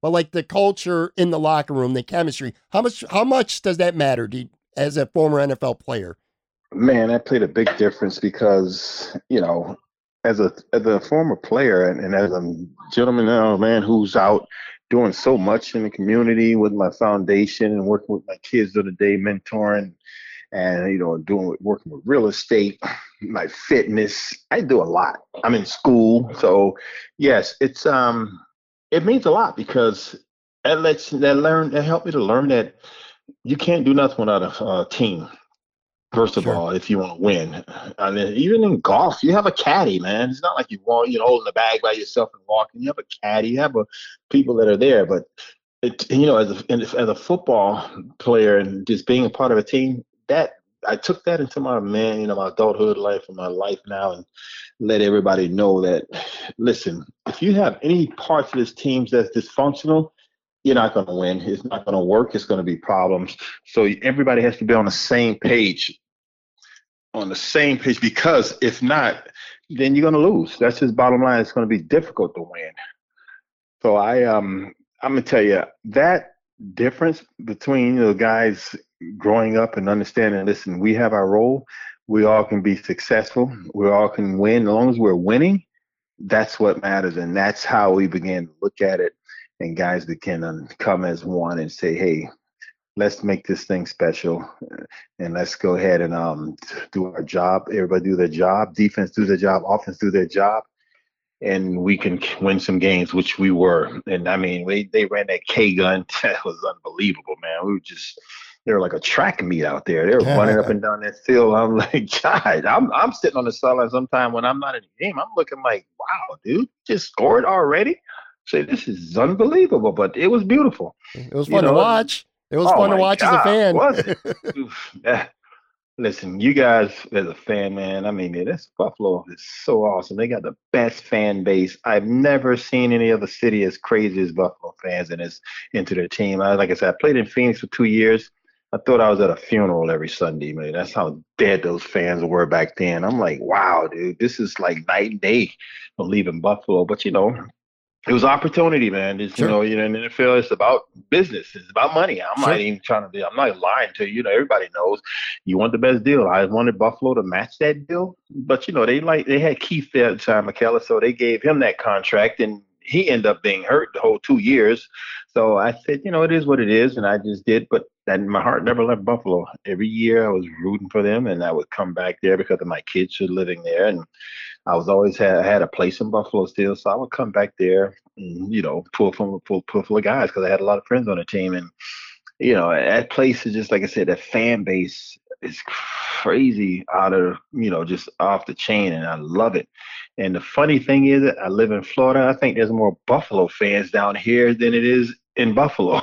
S2: but like the culture in the locker room, the chemistry. How much how much does that matter to you as a former N F L player?
S3: Man, that played a big difference because, you know, as a as a former player and, and as a gentleman now, man, who's out doing so much in the community with my foundation and working with my kids of the day, mentoring and, you know, doing working with real estate, my fitness. I do a lot. I'm in school. So yes, it's um it means a lot because that lets that learn that helped me to learn that you can't do nothing without a, a team. First of
S2: Sure.
S3: all, if you want to win, and then even in golf, you have a caddy, man. It's not like you walk, you know, holding the bag by yourself and walking. You have a caddy. You have a, people that are there. But it, you know, as a as a football player and just being a part of a team, that I took that into my man, you know, my adulthood life and my life now, and let everybody know that, listen, if you have any parts of this team that's dysfunctional, you're not going to win. It's not going to work. It's going to be problems. So everybody has to be on the same page. on the same page, because if not, then you're going to lose. That's just bottom line. It's going to be difficult to win. So I, um, I'm going to tell you that difference between, you know, guys growing up and understanding, listen, we have our role. We all can be successful. We all can win. As long as we're winning, that's what matters. And that's how we began to look at it. And guys began to come as one and say, hey, let's make this thing special, and let's go ahead and um, do our job. Everybody do their job. Defense do their job. Offense do their job, and we can win some games, which we were. And I mean, we, they ran that K gun. That was unbelievable, man. We were just, they were like a track meet out there. They were running up and down that field. I'm like, God, I'm I'm sitting on the sideline sometime when I'm not in the game. I'm looking like, wow, dude, just scored already. Say, this is unbelievable, but it was beautiful.
S2: It was
S3: You
S2: fun
S3: know,
S2: to watch. It was
S3: oh
S2: fun to
S3: my
S2: watch
S3: God,
S2: as a fan.
S3: was it? Oof, yeah. Listen, you guys as a fan, man, I mean, this Buffalo is so awesome. They got the best fan base. I've never seen any other city as crazy as Buffalo fans and as into their team. I, like I said, I played in Phoenix for two years. I thought I was at a funeral every Sunday, man. That's how dead those fans were back then. I'm like, wow, dude, this is like night and day of leaving Buffalo. But, you know, it was opportunity, man. It's,
S2: Sure.
S3: you know, you know, in the N F L, it's about business. It's about money. I'm
S2: Sure.
S3: not even trying to be, I'm not lying to you. You know, everybody knows you want the best deal. I wanted Buffalo to match that deal, but you know, they like, they had Keith there at the time, McKellar, so they gave him that contract and he ended up being hurt the whole two years. So I said, you know, it is what it is. And I just did, but that my heart never left Buffalo. Every year I was rooting for them and I would come back there because of my kids who were living there. And I was always had, I had a place in Buffalo still. So I would come back there and, you know, pull from pull, pull full of guys because I had a lot of friends on the team. And, you know, that place is just, like I said, that fan base is crazy out of, you know, just off the chain. And I love it. And the funny thing is that I live in Florida. I think there's more Buffalo fans down here than it is in Buffalo.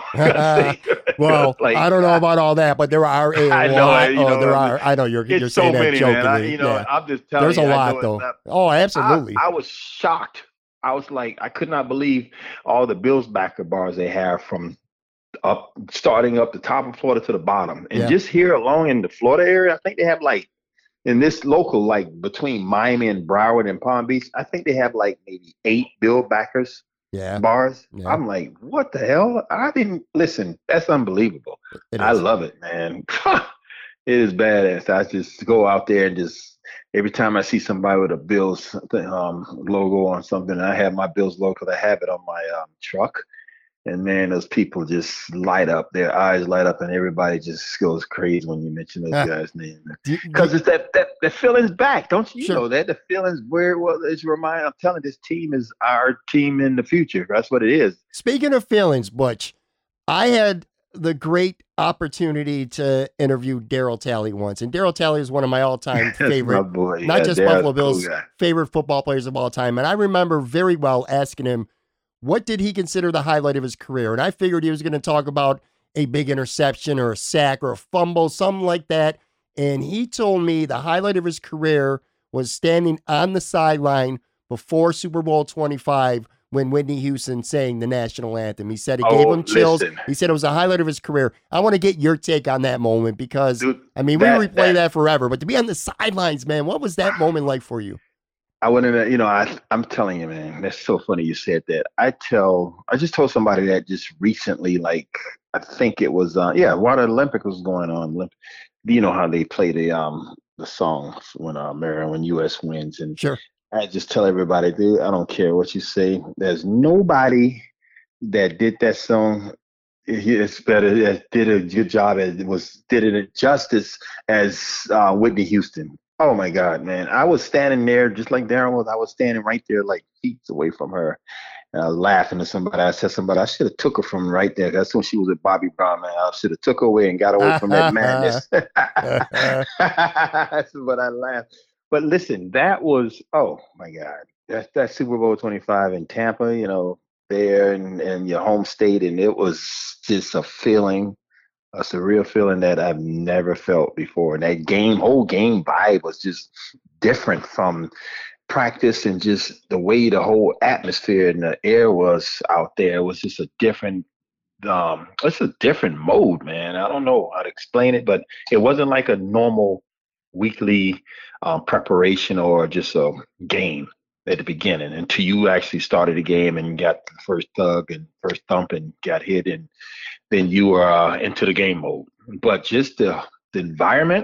S2: Well,
S3: like,
S2: I don't know about all that, but there are a
S3: I know,
S2: lot.
S3: you
S2: oh,
S3: know,
S2: there are. I know you're,
S3: it's
S2: you're
S3: so
S2: saying that
S3: many,
S2: jokingly.
S3: man. I, you know,
S2: yeah.
S3: I'm just telling
S2: There's
S3: you.
S2: a
S3: I
S2: lot,
S3: know
S2: though.
S3: not,
S2: Oh, absolutely.
S3: I, I was shocked. I was like, I could not believe all the Bills backer bars they have from up, starting up the top of Florida to the bottom. And
S2: Yeah.
S3: just here along in the Florida area, I think they have like, in this local, like between Miami and Broward and Palm Beach, I think they have like maybe eight Bill backers
S2: yeah.
S3: bars.
S2: Yeah.
S3: I'm like, what the hell? I didn't listen. That's unbelievable.
S2: It
S3: I
S2: is.
S3: love it, man. It is badass. I just go out there and just every time I see somebody with a Bills um, logo on something, and I have my Bills logo because I have it on my um, truck. And man, those people just light up. Their eyes light up, and everybody just goes crazy when you mention those
S2: Ah.
S3: guys' names.
S2: Do you-
S3: Because it's that that the feeling's back, don't you? You
S2: Sure.
S3: know that the feeling's where well it's remind. I'm telling you, this team is our team in the future. That's what it is.
S2: Speaking of feelings, Butch, I had the great opportunity to interview Daryl Talley once. And Daryl Talley is one of my all-time
S3: That's my
S2: favorite,
S3: boy.
S2: not
S3: Yeah,
S2: just
S3: Daryl's
S2: Buffalo
S3: a cool
S2: Bills,
S3: guy.
S2: favorite football players of all time. And I remember very well asking him, what did he consider the highlight of his career? And I figured he was going to talk about a big interception or a sack or a fumble, something like that. And he told me the highlight of his career was standing on the sideline before Super Bowl twenty-five when Whitney Houston sang the national anthem. He said it gave
S3: Oh,
S2: him chills.
S3: listen.
S2: He said it was a highlight of his career. I want to get your take on that moment because,
S3: Dude,
S2: I mean,
S3: that-
S2: we replay
S3: that-
S2: that forever, but to be on the sidelines, man, what was that moment like for you?
S3: I wouldn't, you know, I, I'm telling you, man, that's so funny you said that. I tell, I just told somebody that just recently, like, I think it was, uh, yeah, while the Olympics was going on, Olymp- you know how they play the um the song when uh, America, when U S wins, and
S2: Sure.
S3: I just tell everybody, dude, I don't care what you say. There's nobody that did that song. It's better. That did a good job. As was did it justice as uh, Whitney Houston. Oh my God, man! I was standing there just like Darren was. I was standing right there, like feet away from her, and I was laughing to somebody. I said, "Somebody, I should have took her from right there. That's when she was at Bobby Brown, man. I should have took her away and got away from that madness." That's what I laughed. But listen, that was oh my God, that that Super Bowl twenty-five in Tampa, you know, there in, in your home state, and it was just a feeling, a surreal feeling that I've never felt before. And that game, whole game vibe was just different from practice, and just the way the whole atmosphere and the air was out there. It was just a different um it's a different mode, man. I don't know how to explain it, but it wasn't like a normal weekly um, preparation or just a game at the beginning until you actually started the game and got the first thug and first thump and got hit, and then you were uh, into the game mode. But just the, the environment,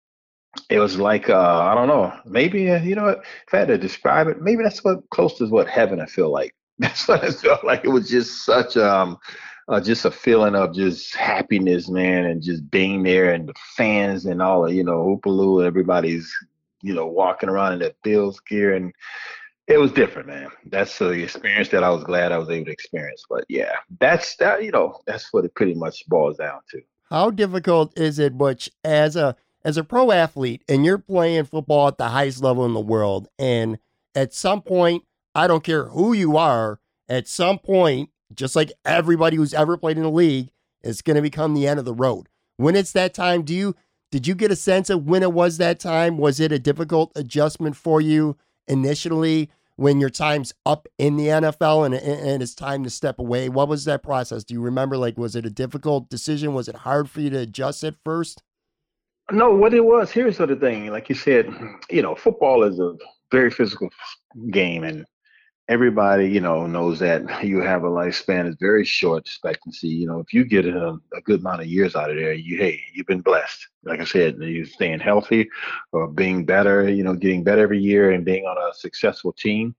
S3: it was like uh, I don't know, maybe uh, you know what, if I had to describe it, maybe that's what close to what heaven I feel like. That's what it felt like. It was just such um uh, just a feeling of just happiness, man, and just being there, and the fans and all the, you know, Hoopaloo, everybody's, you know, walking around in their Bills gear, and it was different, man. That's the experience that I was glad I was able to experience. But yeah, that's that. You know, that's what it pretty much boils down to.
S2: How difficult is it, Butch, as a as a pro athlete, and you're playing football at the highest level in the world, and at some point, I don't care who you are, at some point, just like everybody who's ever played in the league, it's going to become the end of the road. When it's that time, do you did you get a sense of when it was that time? Was it a difficult adjustment for you initially when your time's up in the N F L and, and it's time to step away? What was that process? Do you remember, like, was it a difficult decision? Was it hard for you to adjust at first?
S3: No, what it was, here's the thing. Like you said, you know, football is a very physical game, and everybody, you know, knows that you have a lifespan is very short expectancy. You know, if you get a, a good amount of years out of there, you, hey, you've been blessed. Like I said, you staying healthy or being better, you know, getting better every year and being on a successful team.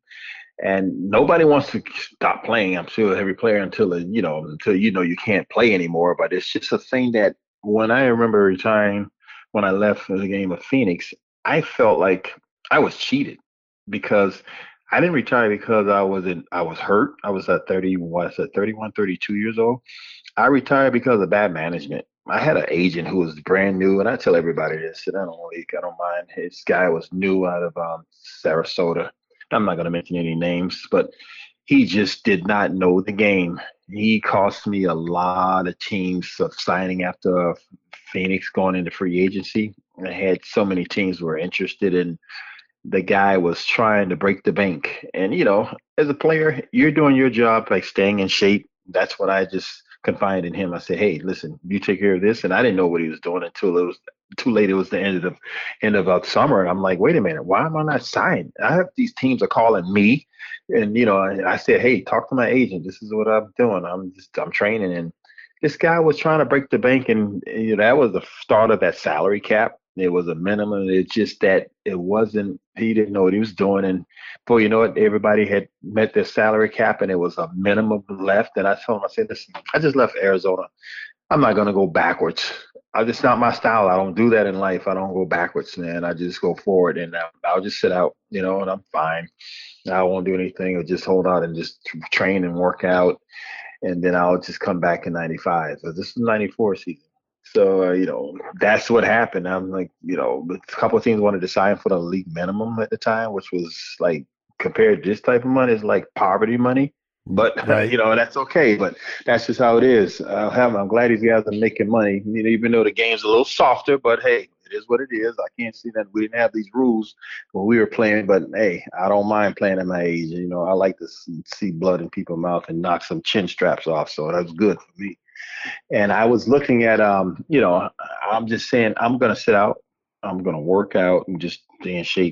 S3: And nobody wants to stop playing. I'm sure every player until, it, you know, until, you know, you can't play anymore. But it's just a thing that when I remember retiring, when I left the game of Phoenix, I felt like I was cheated because I didn't retire because I wasn't, I was hurt. I was at thirty, what, I said thirty-one, thirty-two years old. I retired because of bad management. I had an agent who was brand new, and I tell everybody this, and I don't, I don't mind. His guy was new out of um, Sarasota. I'm not going to mention any names, but he just did not know the game. He cost me a lot of teams of signing after Phoenix going into free agency. I had so many teams were interested in the guy was trying to break the bank. And, you know, as a player, you're doing your job, like staying in shape. That's what I just confided in him. I said, hey, listen, you take care of this. And I didn't know what he was doing until it was too late. It was the end of the end of uh, summer. And I'm like, wait a minute, why am I not signed? I have these teams are calling me. And, you know, I, I said, hey, talk to my agent. This is what I'm doing. I'm just, I'm training. And this guy was trying to break the bank. And, you know, that was the start of that salary cap. It was a minimum. It's just that it wasn't, he didn't know what he was doing. And before you know it, everybody had met their salary cap and it was a minimum left. And I told him, I said, listen, I just left Arizona. I'm not going to go backwards. I just not my style. I don't do that in life. I don't go backwards, man. I just go forward, and I'll, I'll just sit out, you know, and I'm fine. I won't do anything. I'll just hold out and just train and work out. And then I'll just come back in ninety-five. So this is ninety-four season. So, uh, you know, that's what happened. I'm like, you know, a couple of teams wanted to sign for the league minimum at the time, which was like, compared to this type of money, is like poverty money. But, right. you know, that's okay. But that's just how it is. Uh, I'm glad these guys are making money, you know, even though the game's a little softer. But, hey, it is what it is. I can't see that we didn't have these rules when we were playing. But, hey, I don't mind playing at my age. You know, I like to see blood in people's mouth and knock some chin straps off. So that was good for me. And I was looking at, um, you know, I'm just saying I'm going to sit out. I'm going to work out and just stay in shape.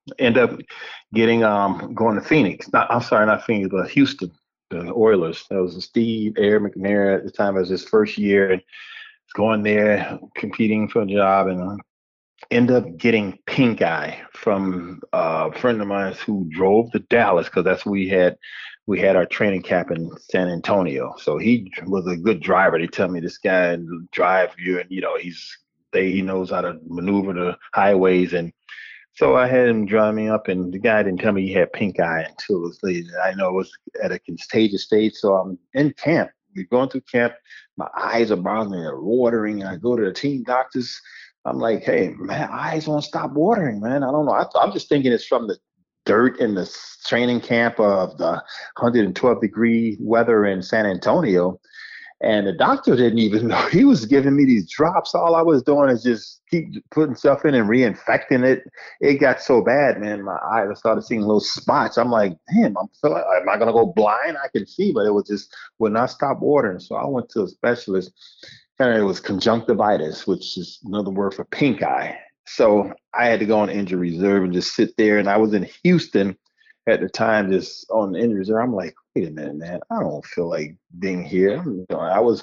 S3: End up getting um going to Phoenix. Not, I'm sorry, not Phoenix, but Houston, the Oilers. That was Steve Air McNair at the time. It was his first year, and going there, competing for a job, and uh, end up getting pink eye from uh, a friend of mine who drove to Dallas because that's where we had we had our training camp in San Antonio. So he was a good driver. They tell me this guy drive you, and you know he's they he knows how to maneuver the highways. And so I had him drive me up, and the guy didn't tell me he had pink eye until it was later. I know it was at a contagious stage. So I'm in camp. We're going through camp. My eyes are bothering me, they're watering. And I go to the team doctors. I'm like, hey, man, eyes won't stop watering, man. I don't know. I, I'm just thinking it's from the dirt in the training camp of the one hundred twelve degree weather in San Antonio. And the doctor didn't even know. He was giving me these drops. All I was doing is just keep putting stuff in and reinfecting it. It got so bad, man. My eyes, I started seeing little spots. I'm like, damn, I'm feeling, am I going to go blind? I can see, but it was just would not stop watering. So I went to a specialist. And it was conjunctivitis, which is another word for pink eye. So I had to go on injury reserve and just sit there. And I was in Houston at the time, just on the injury reserve. I'm like, wait a minute, man, I don't feel like being here. I was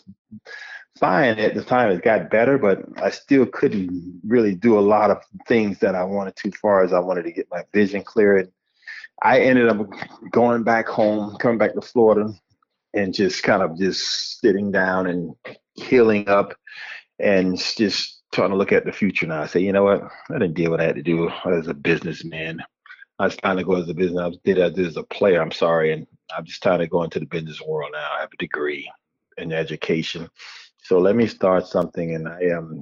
S3: fine at the time. It got better, but I still couldn't really do a lot of things that I wanted to, as far as I wanted to get my vision clear. And I ended up going back home, coming back to Florida, and just kind of just sitting down and healing up and just trying to look at the future now. I say, you know what? I didn't do what I had to do as a businessman. I was trying to go as a business. I did I did as a player. I'm sorry, and I'm just trying to go into the business world now. I have a degree in education, so let me start something. And I um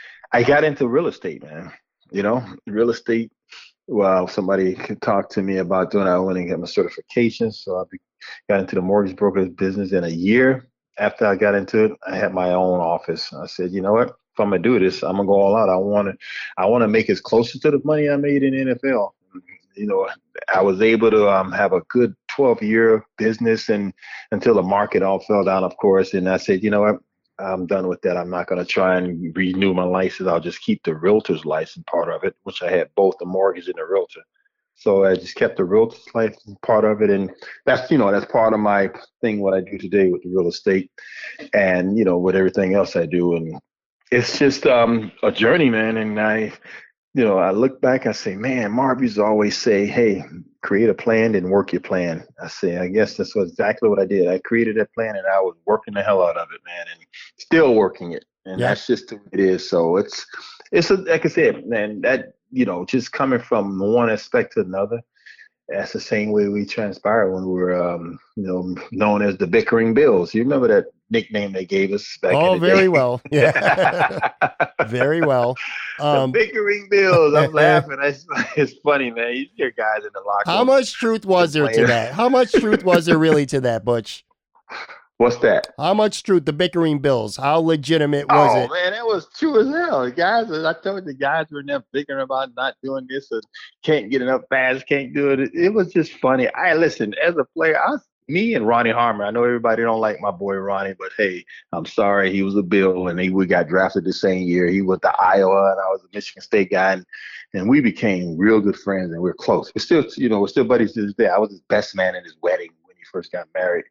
S3: I got into real estate, man. You know, real estate. Well, somebody could talk to me about doing. I went and got my certification, so I got into the mortgage brokerage business in a year. After I got into it, I had my own office. I said, you know what? If I'm gonna do this, I'm gonna go all out. I want to, I want to make as close to the money I made in the N F L. You know, I was able to um, have a good twelve-year business, and until the market all fell down, of course. And I said, you know what? I'm done with that. I'm not going to try and renew my license. I'll just keep the realtor's license part of it, which I had both the mortgage and the realtor. So I just kept the realtor's license part of it. And that's, you know, that's part of my thing, what I do today with the real estate and, you know, with everything else I do. And it's just um, a journey, man. And I, you know, I look back, I say, man, Marv used to always say, hey, create a plan and work your plan. I say, I guess that's what, exactly what I did. I created that plan and I was working the hell out of it, man, and still working it. And yeah. That's just the way it is. So it's, it's a, like I said, man, that, you know, just coming from one aspect to another, that's the same way we transpired when we were, um, you know, known as the Bickering Bills. You remember that nickname they gave us back
S2: oh,
S3: in the
S2: very
S3: day?
S2: well. Yeah, very well. Um,
S3: the Bickering Bills. I'm laughing. It's, it's funny, man. You hear guys in the locker room.
S2: How much truth was there to that? How much truth was there really to that, Butch?
S3: What's that?
S2: How much truth? The Bickering Bills. How legitimate was
S3: oh,
S2: it?
S3: Oh man, it was true as hell. The guys, I told you, the guys were in there bickering about not doing this or can't get enough fast, can't do it. It, it was just funny. I listen as a player. I was, me and Ronnie Harmer. I know everybody don't like my boy Ronnie, but hey, I'm sorry. He was a Bill, and he, we got drafted the same year. He was the Iowa, and I was a Michigan State guy, and, and we became real good friends, and we're close. We're still, you know, we're still buddies to this day. I was his best man at his wedding when he first got married.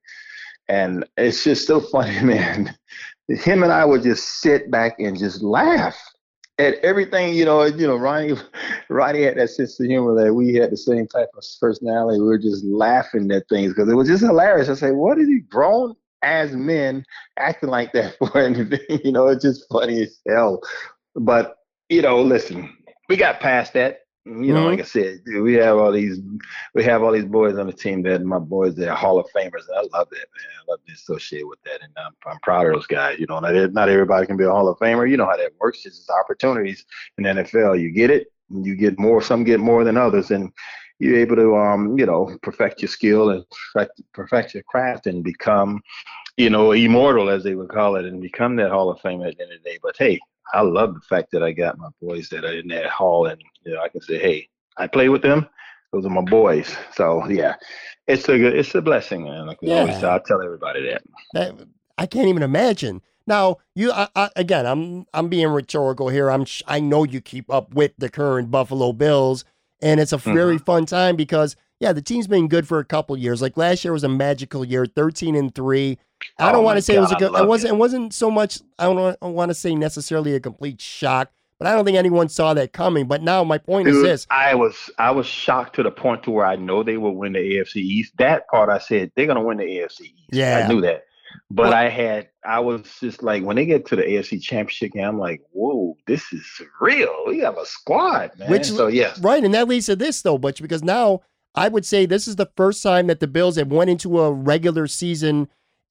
S3: And it's just so funny, man. Him and I would just sit back and just laugh at everything. You know, you know, Ronnie, Ronnie had that sense of humor that we had the same type of personality. We were just laughing at things because it was just hilarious. I say, what is he grown as men acting like that for anything? You know, it's just funny as hell. But you know, listen, we got past that. You know, mm-hmm. like I said, dude, we have all these, we have all these boys on the team that my boys, they're Hall of Famers. And I love that, man. I love to associate with that, and I'm, I'm proud of those guys. You know, not, not everybody can be a Hall of Famer. You know how that works. It's just opportunities in the N F L. You get it, you get more. Some get more than others, and you're able to, um, you know, perfect your skill and perfect, perfect your craft and become, you know, immortal, as they would call it, and become that Hall of Famer at the end of the day. But hey, I love the fact that I got my boys that are in that hall, and you know I can say, hey, I play with them. Those are my boys. So yeah, it's a good, it's a blessing, man. Like yeah. always, I'll tell everybody that.
S2: that. I can't even imagine. Now, you I, I, again, I'm I'm being rhetorical here. I'm I know you keep up with the current Buffalo Bills, And it's a very
S3: Mm-hmm.
S2: fun time because, yeah, the team's been good for a couple years. Like last year was a magical year, thirteen and three. I don't
S3: Oh
S2: want
S3: my
S2: to say it was
S3: God,
S2: a
S3: I
S2: good, it
S3: love
S2: wasn't,
S3: it.
S2: it wasn't so much, I don't want to say necessarily a complete shock, but I don't think anyone saw that coming. But now my point is
S3: Dude,
S2: this.
S3: I was I was shocked to the point to where I know they will win the A F C East. That part I said they're gonna win the A F C East. I
S2: Yeah.
S3: knew that. But
S2: Well,
S3: I had I was just like when they get to the A F C championship game, I'm like, whoa, this is real. We have a squad,
S2: which,
S3: man. So yeah.
S2: right. And that leads to this, though, Butch, because now I would say this is the first time that the Bills have went into a regular season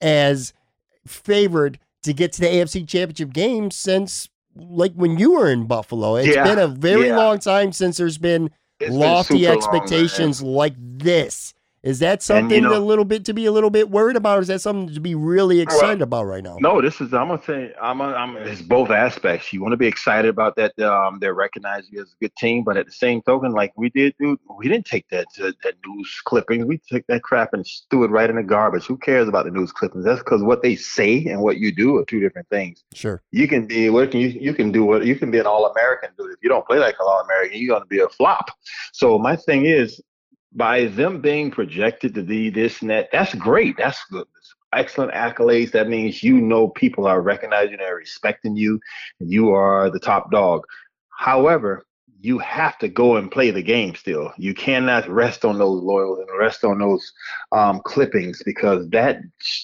S2: as favored to get to the A F C championship game since like when you were in Buffalo. It's
S3: Yeah,
S2: been a very
S3: yeah.
S2: long time since there's been
S3: It's been
S2: lofty
S3: super long,
S2: expectations
S3: man.
S2: like this. Is that
S3: And
S2: something
S3: you
S2: a
S3: know,
S2: little bit to be a little bit worried about? Or is that something to be really
S3: well,
S2: excited about right now?
S3: no, this is I'm gonna say I'm a, I'm it's both aspects. You want to be excited about that um they're recognizing you as a good team, but at the same token, like we did, dude, we didn't take that uh, that news clippings. We took that crap and threw it right in the garbage. Who cares about the news clippings? That's because what they say and what you do are two different things.
S2: Sure.
S3: You can be what can you you can do what you can be an all American, dude. If you don't play like an all American, you're gonna be a flop. So my thing is by them being projected to be this and that, that's great. That's good. Excellent accolades. That means you know people are recognizing and respecting you, and you are the top dog. However, you have to go and play the game still. You cannot rest on those laurels and rest on those um, clippings because that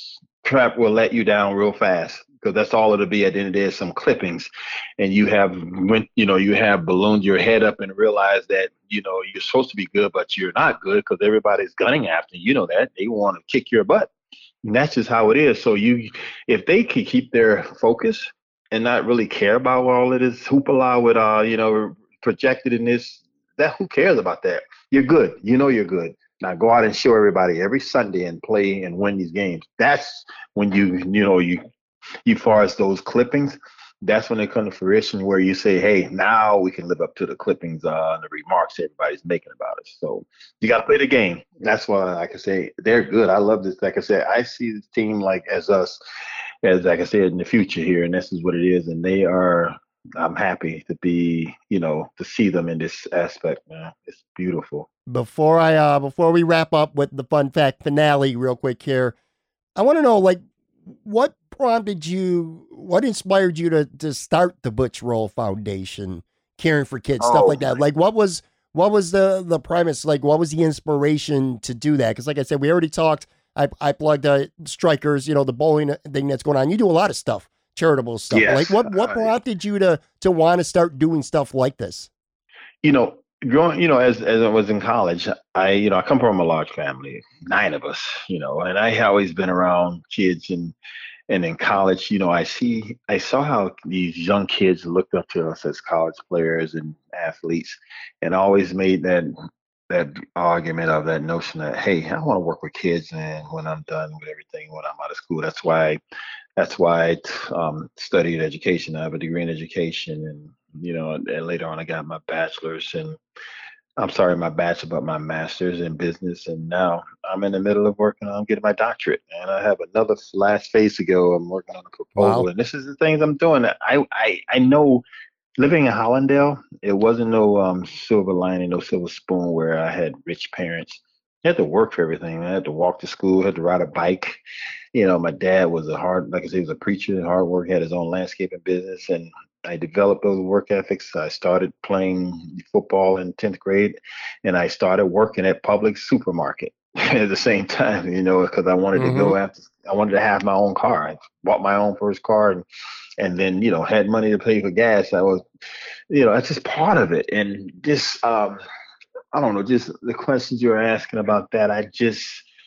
S3: trap will let you down real fast. Because that's all it'll be at the end of the day is some clippings, and you have went, you know, you have ballooned your head up and realized that you know you're supposed to be good, but you're not good because everybody's gunning after you. You know that they want to kick your butt. And that's just how it is. So you, if they could keep their focus and not really care about all of this hoopla with, uh, you know, projected in this, that who cares about that? You're good. You know you're good. Now go out and show everybody every Sunday and play and win these games. That's when you, you know, you, you far as those clippings, that's when they come to fruition where you say, hey, now we can live up to the clippings, uh, and the remarks everybody's making about us. So you got to play the game. That's why I can say they're good. I love this. Like I said, I see this team like as us, as like I said, in the future here, and this is what it is. And they are, I'm happy to be, you know, to see them in this aspect, man. It's beautiful.
S2: Before I uh before we wrap up with the fun fact finale real quick here, I want to know like what prompted you, what inspired you to to start the Butch Roll Foundation, caring for kids, stuff
S3: Oh,
S2: like that. Like what was what was the the premise? Like what was the inspiration to do that? Because like I said, we already talked. I I plugged uh, Strikers, you know, the bowling thing that's going on. You do a lot of stuff, charitable stuff.
S3: yes.
S2: Like what what
S3: I-
S2: prompted you to to want to start doing stuff like this?
S3: you know, growing, you know, as as I was in college, I, you know, I come from a large family, nine of us, you know, and I always been around kids and and in college, you know, I see, I saw how these young kids looked up to us as college players and athletes, and always made that that argument of that notion that, hey, I want to work with kids, and when I'm done with everything, when I'm out of school, that's why, that's why I um, studied education. I have a degree in education, and you know, and later on, I got my bachelor's and I'm sorry, my bachelor, but my master's in business, and now I'm in the middle of working on getting my doctorate. And I have another last phase to go. I'm working on a proposal,
S2: Wow.
S3: and this is the things I'm doing. I I I know living in Hollandale, it wasn't no um silver lining, no silver spoon where I had rich parents. I had to work for everything. I had to walk to school, had to ride a bike. You know, my dad was a hard, like I said, he was a preacher, hard work, had his own landscaping business, and I developed those work ethics. I started playing football in tenth grade, and I started working at Publix supermarket at the same time, you know, because I wanted to go
S2: Mm-hmm.
S3: after, I wanted to have my own car. I bought my own first car and, and then, you know, had money to pay for gas. I was, you know, that's just part of it. And this, um, I don't know, just the questions you're asking about that, I just,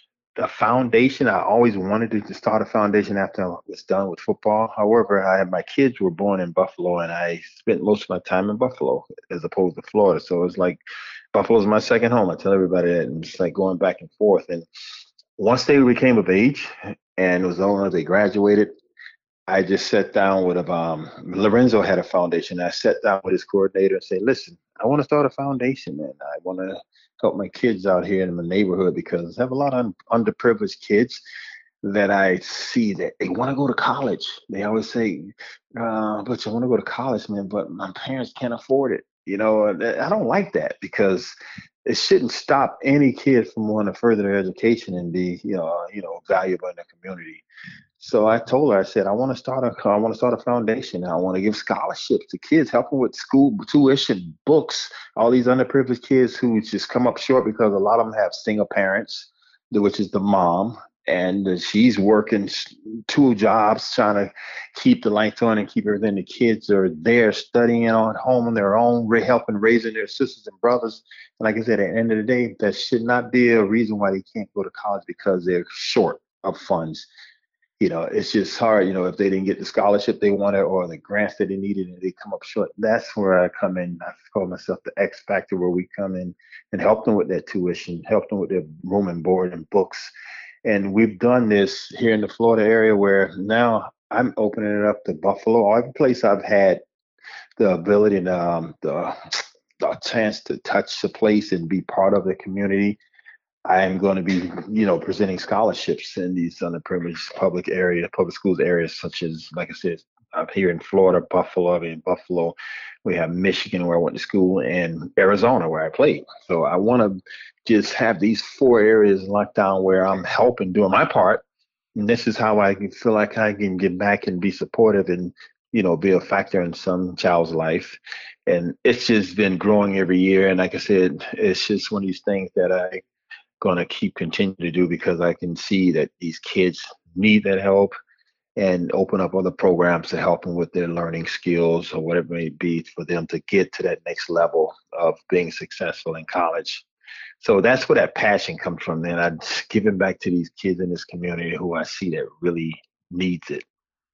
S3: a foundation. I always wanted to, to start a foundation after I was done with football. However, I had my kids were born in Buffalo, and I spent most of my time in Buffalo as opposed to Florida. So it's like Buffalo's my second home. I tell everybody that, and it's like going back and forth. And once they became of age, and it was only they graduated, I just sat down with um Lorenzo had a foundation. I sat down with his coordinator and said, "Listen, I want to start a foundation, man. I want to help my kids out here in the neighborhood because I have a lot of un- underprivileged kids that I see that they want to go to college. They always say, uh, but I want to go to college, man, but my parents can't afford it. You know, I don't like that because it shouldn't stop any kid from wanting to further their education and be, you know, you know, valuable in the community. So I told her, I said, I want to start a, I want to start a foundation. I want to give scholarships to kids, help them with school tuition, books, all these underprivileged kids who just come up short because a lot of them have single parents, which is the mom, and she's working two jobs trying to keep the lights on and keep everything. The kids are there studying at home on their own, helping raising their sisters and brothers. And like I said, at the end of the day, that should not be a reason why they can't go to college because they're short of funds. You know, it's just hard, you know, if they didn't get the scholarship they wanted or the grants that they needed and they come up short. That's where I come in. I call myself the X factor, where we come in and help them with their tuition, help them with their room and board and books. And we've done this here in the Florida area where now I'm opening it up to Buffalo. Every place I've had the ability and um, the, the chance to touch the place and be part of the community, I am going to be, you know, presenting scholarships in these underprivileged public areas, public schools areas, such as, like I said, up here in Florida, Buffalo, I mean, Buffalo. We have Michigan, where I went to school, and Arizona, where I played. So I want to just have these four areas locked down where I'm helping, doing my part. And this is how I can feel like I can get back and be supportive and, you know, be a factor in some child's life. And it's just been growing every year. And like I said, it's just one of these things that I going to keep continuing to do because I can see that these kids need that help and open up other programs to help them with their learning skills or whatever it may be for them to get to that next level of being successful in college. So that's where that passion comes from. Then I give it back to these kids in this community who I see that really needs it.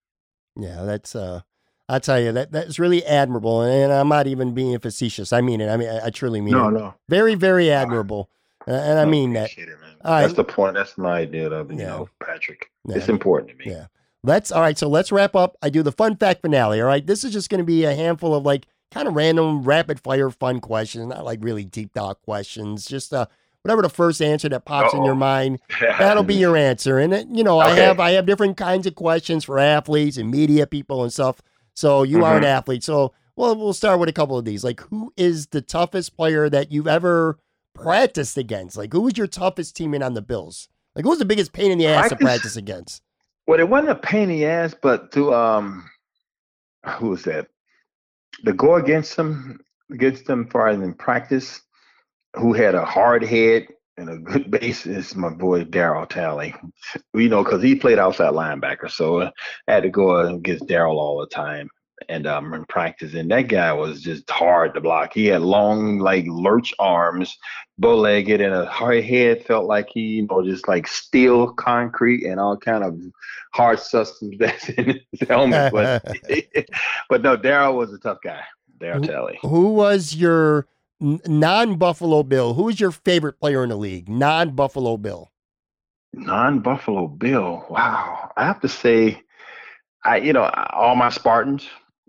S2: Yeah, that's, uh, I'll tell you, that that's really admirable. And I'm not even being facetious. I mean it. I mean, I, I truly mean
S3: no,
S2: it.
S3: No, no.
S2: Very, very admirable. Uh, and I, I mean that.
S3: It, that's right. The point. That's my idea of it, you yeah. know, Patrick.
S2: Yeah.
S3: It's important to me.
S2: Yeah. Let's, all right. So let's wrap up. I do the fun fact finale. All right. This is just going to be a handful of like kind of random rapid fire fun questions, not like really deep thought questions. Just uh, whatever the first answer that pops Uh-oh. in your mind, that'll be your answer. And it, you know, okay. I have I have different kinds of questions for athletes and media people and stuff. So you mm-hmm. are an athlete. So well, we'll start with a couple of these. Like, who is the toughest player that you've ever practiced against? Like, who was your toughest teammate on the Bills? Like, who was the biggest pain in the ass practice, to practice against?
S3: Well, it wasn't a pain in the ass, but to um, who was that? To go against them, against them far as in practice, who had a hard head and a good base is my boy Darryl Talley. You know, because he played outside linebacker, so I had to go against Darryl all the time. And um, in practice, and that guy was just hard to block. He had long, like lurch arms, bow-legged, and a hard head. Felt like he, you know, just like steel, concrete, and all kind of hard substance that's in his helmet. But, but no, Darryl was a tough guy. Darryl Talley.
S2: Who was your non-Buffalo Bill? Who was your favorite player in the league? Non-Buffalo Bill.
S3: Non-Buffalo Bill. Wow, I have to say, I you know all my Spartans.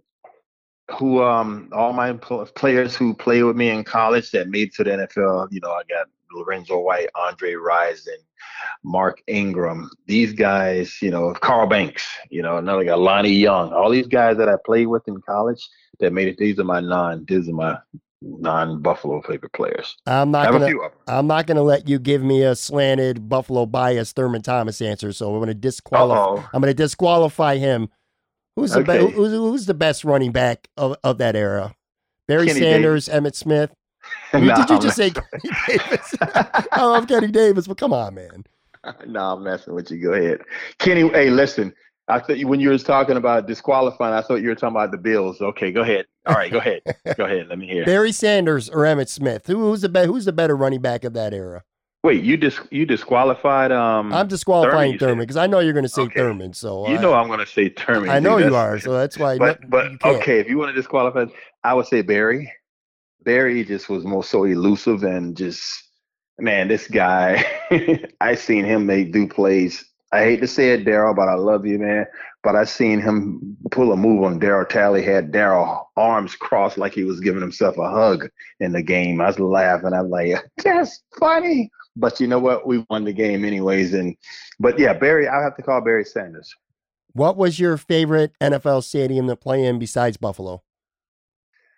S3: Who um all my players who played with me in college that made it to the N F L, you know, I got Lorenzo White, Andre Rison, Mark Ingram, these guys, you know, Carl Banks, you know, another guy, Lonnie Young, all these guys that I played with in college that made it. These are my non, these are my non-Buffalo favorite players.
S2: I'm not gonna, I'm not gonna let you give me a slanted Buffalo bias Thurman Thomas answer. So I'm gonna disqualify. I'm gonna disqualify him. Who's the okay. be- who's, who's the best running back of, of that era? Barry Kenny Sanders, Davis. Emmett Smith. nah, Did you just say Kenny Davis? I love Kenny Davis, but come on, man.
S3: No, I'm messing with you. Go ahead, Kenny. Hey, listen. I thought you, when you were talking about disqualifying, I thought you were talking about the Bills. Okay, go ahead. All right, go ahead. Go ahead. Let me hear.
S2: Barry Sanders or Emmett Smith? Who, who's the be- Who's the better running back of that era?
S3: Wait, you dis- you disqualified um
S2: I'm disqualifying Thurman because I know you're going to say okay. Thurman. So
S3: you
S2: I,
S3: know I'm going to say Thurman.
S2: I know you are, so that's why.
S3: But
S2: no,
S3: but okay, if you want to disqualify, I would say Barry. Barry just was more so elusive and just man, this guy. I seen him make do plays. I hate to say it, Darryl, but I love you, man. But I seen him pull a move on Darryl Talley. Had Darryl arms crossed like he was giving himself a hug in the game. I was laughing. I'm like, that's funny. But you know what? We won the game anyways. And but yeah, Barry, I have to call Barry Sanders.
S2: What was your favorite N F L stadium to play in besides Buffalo?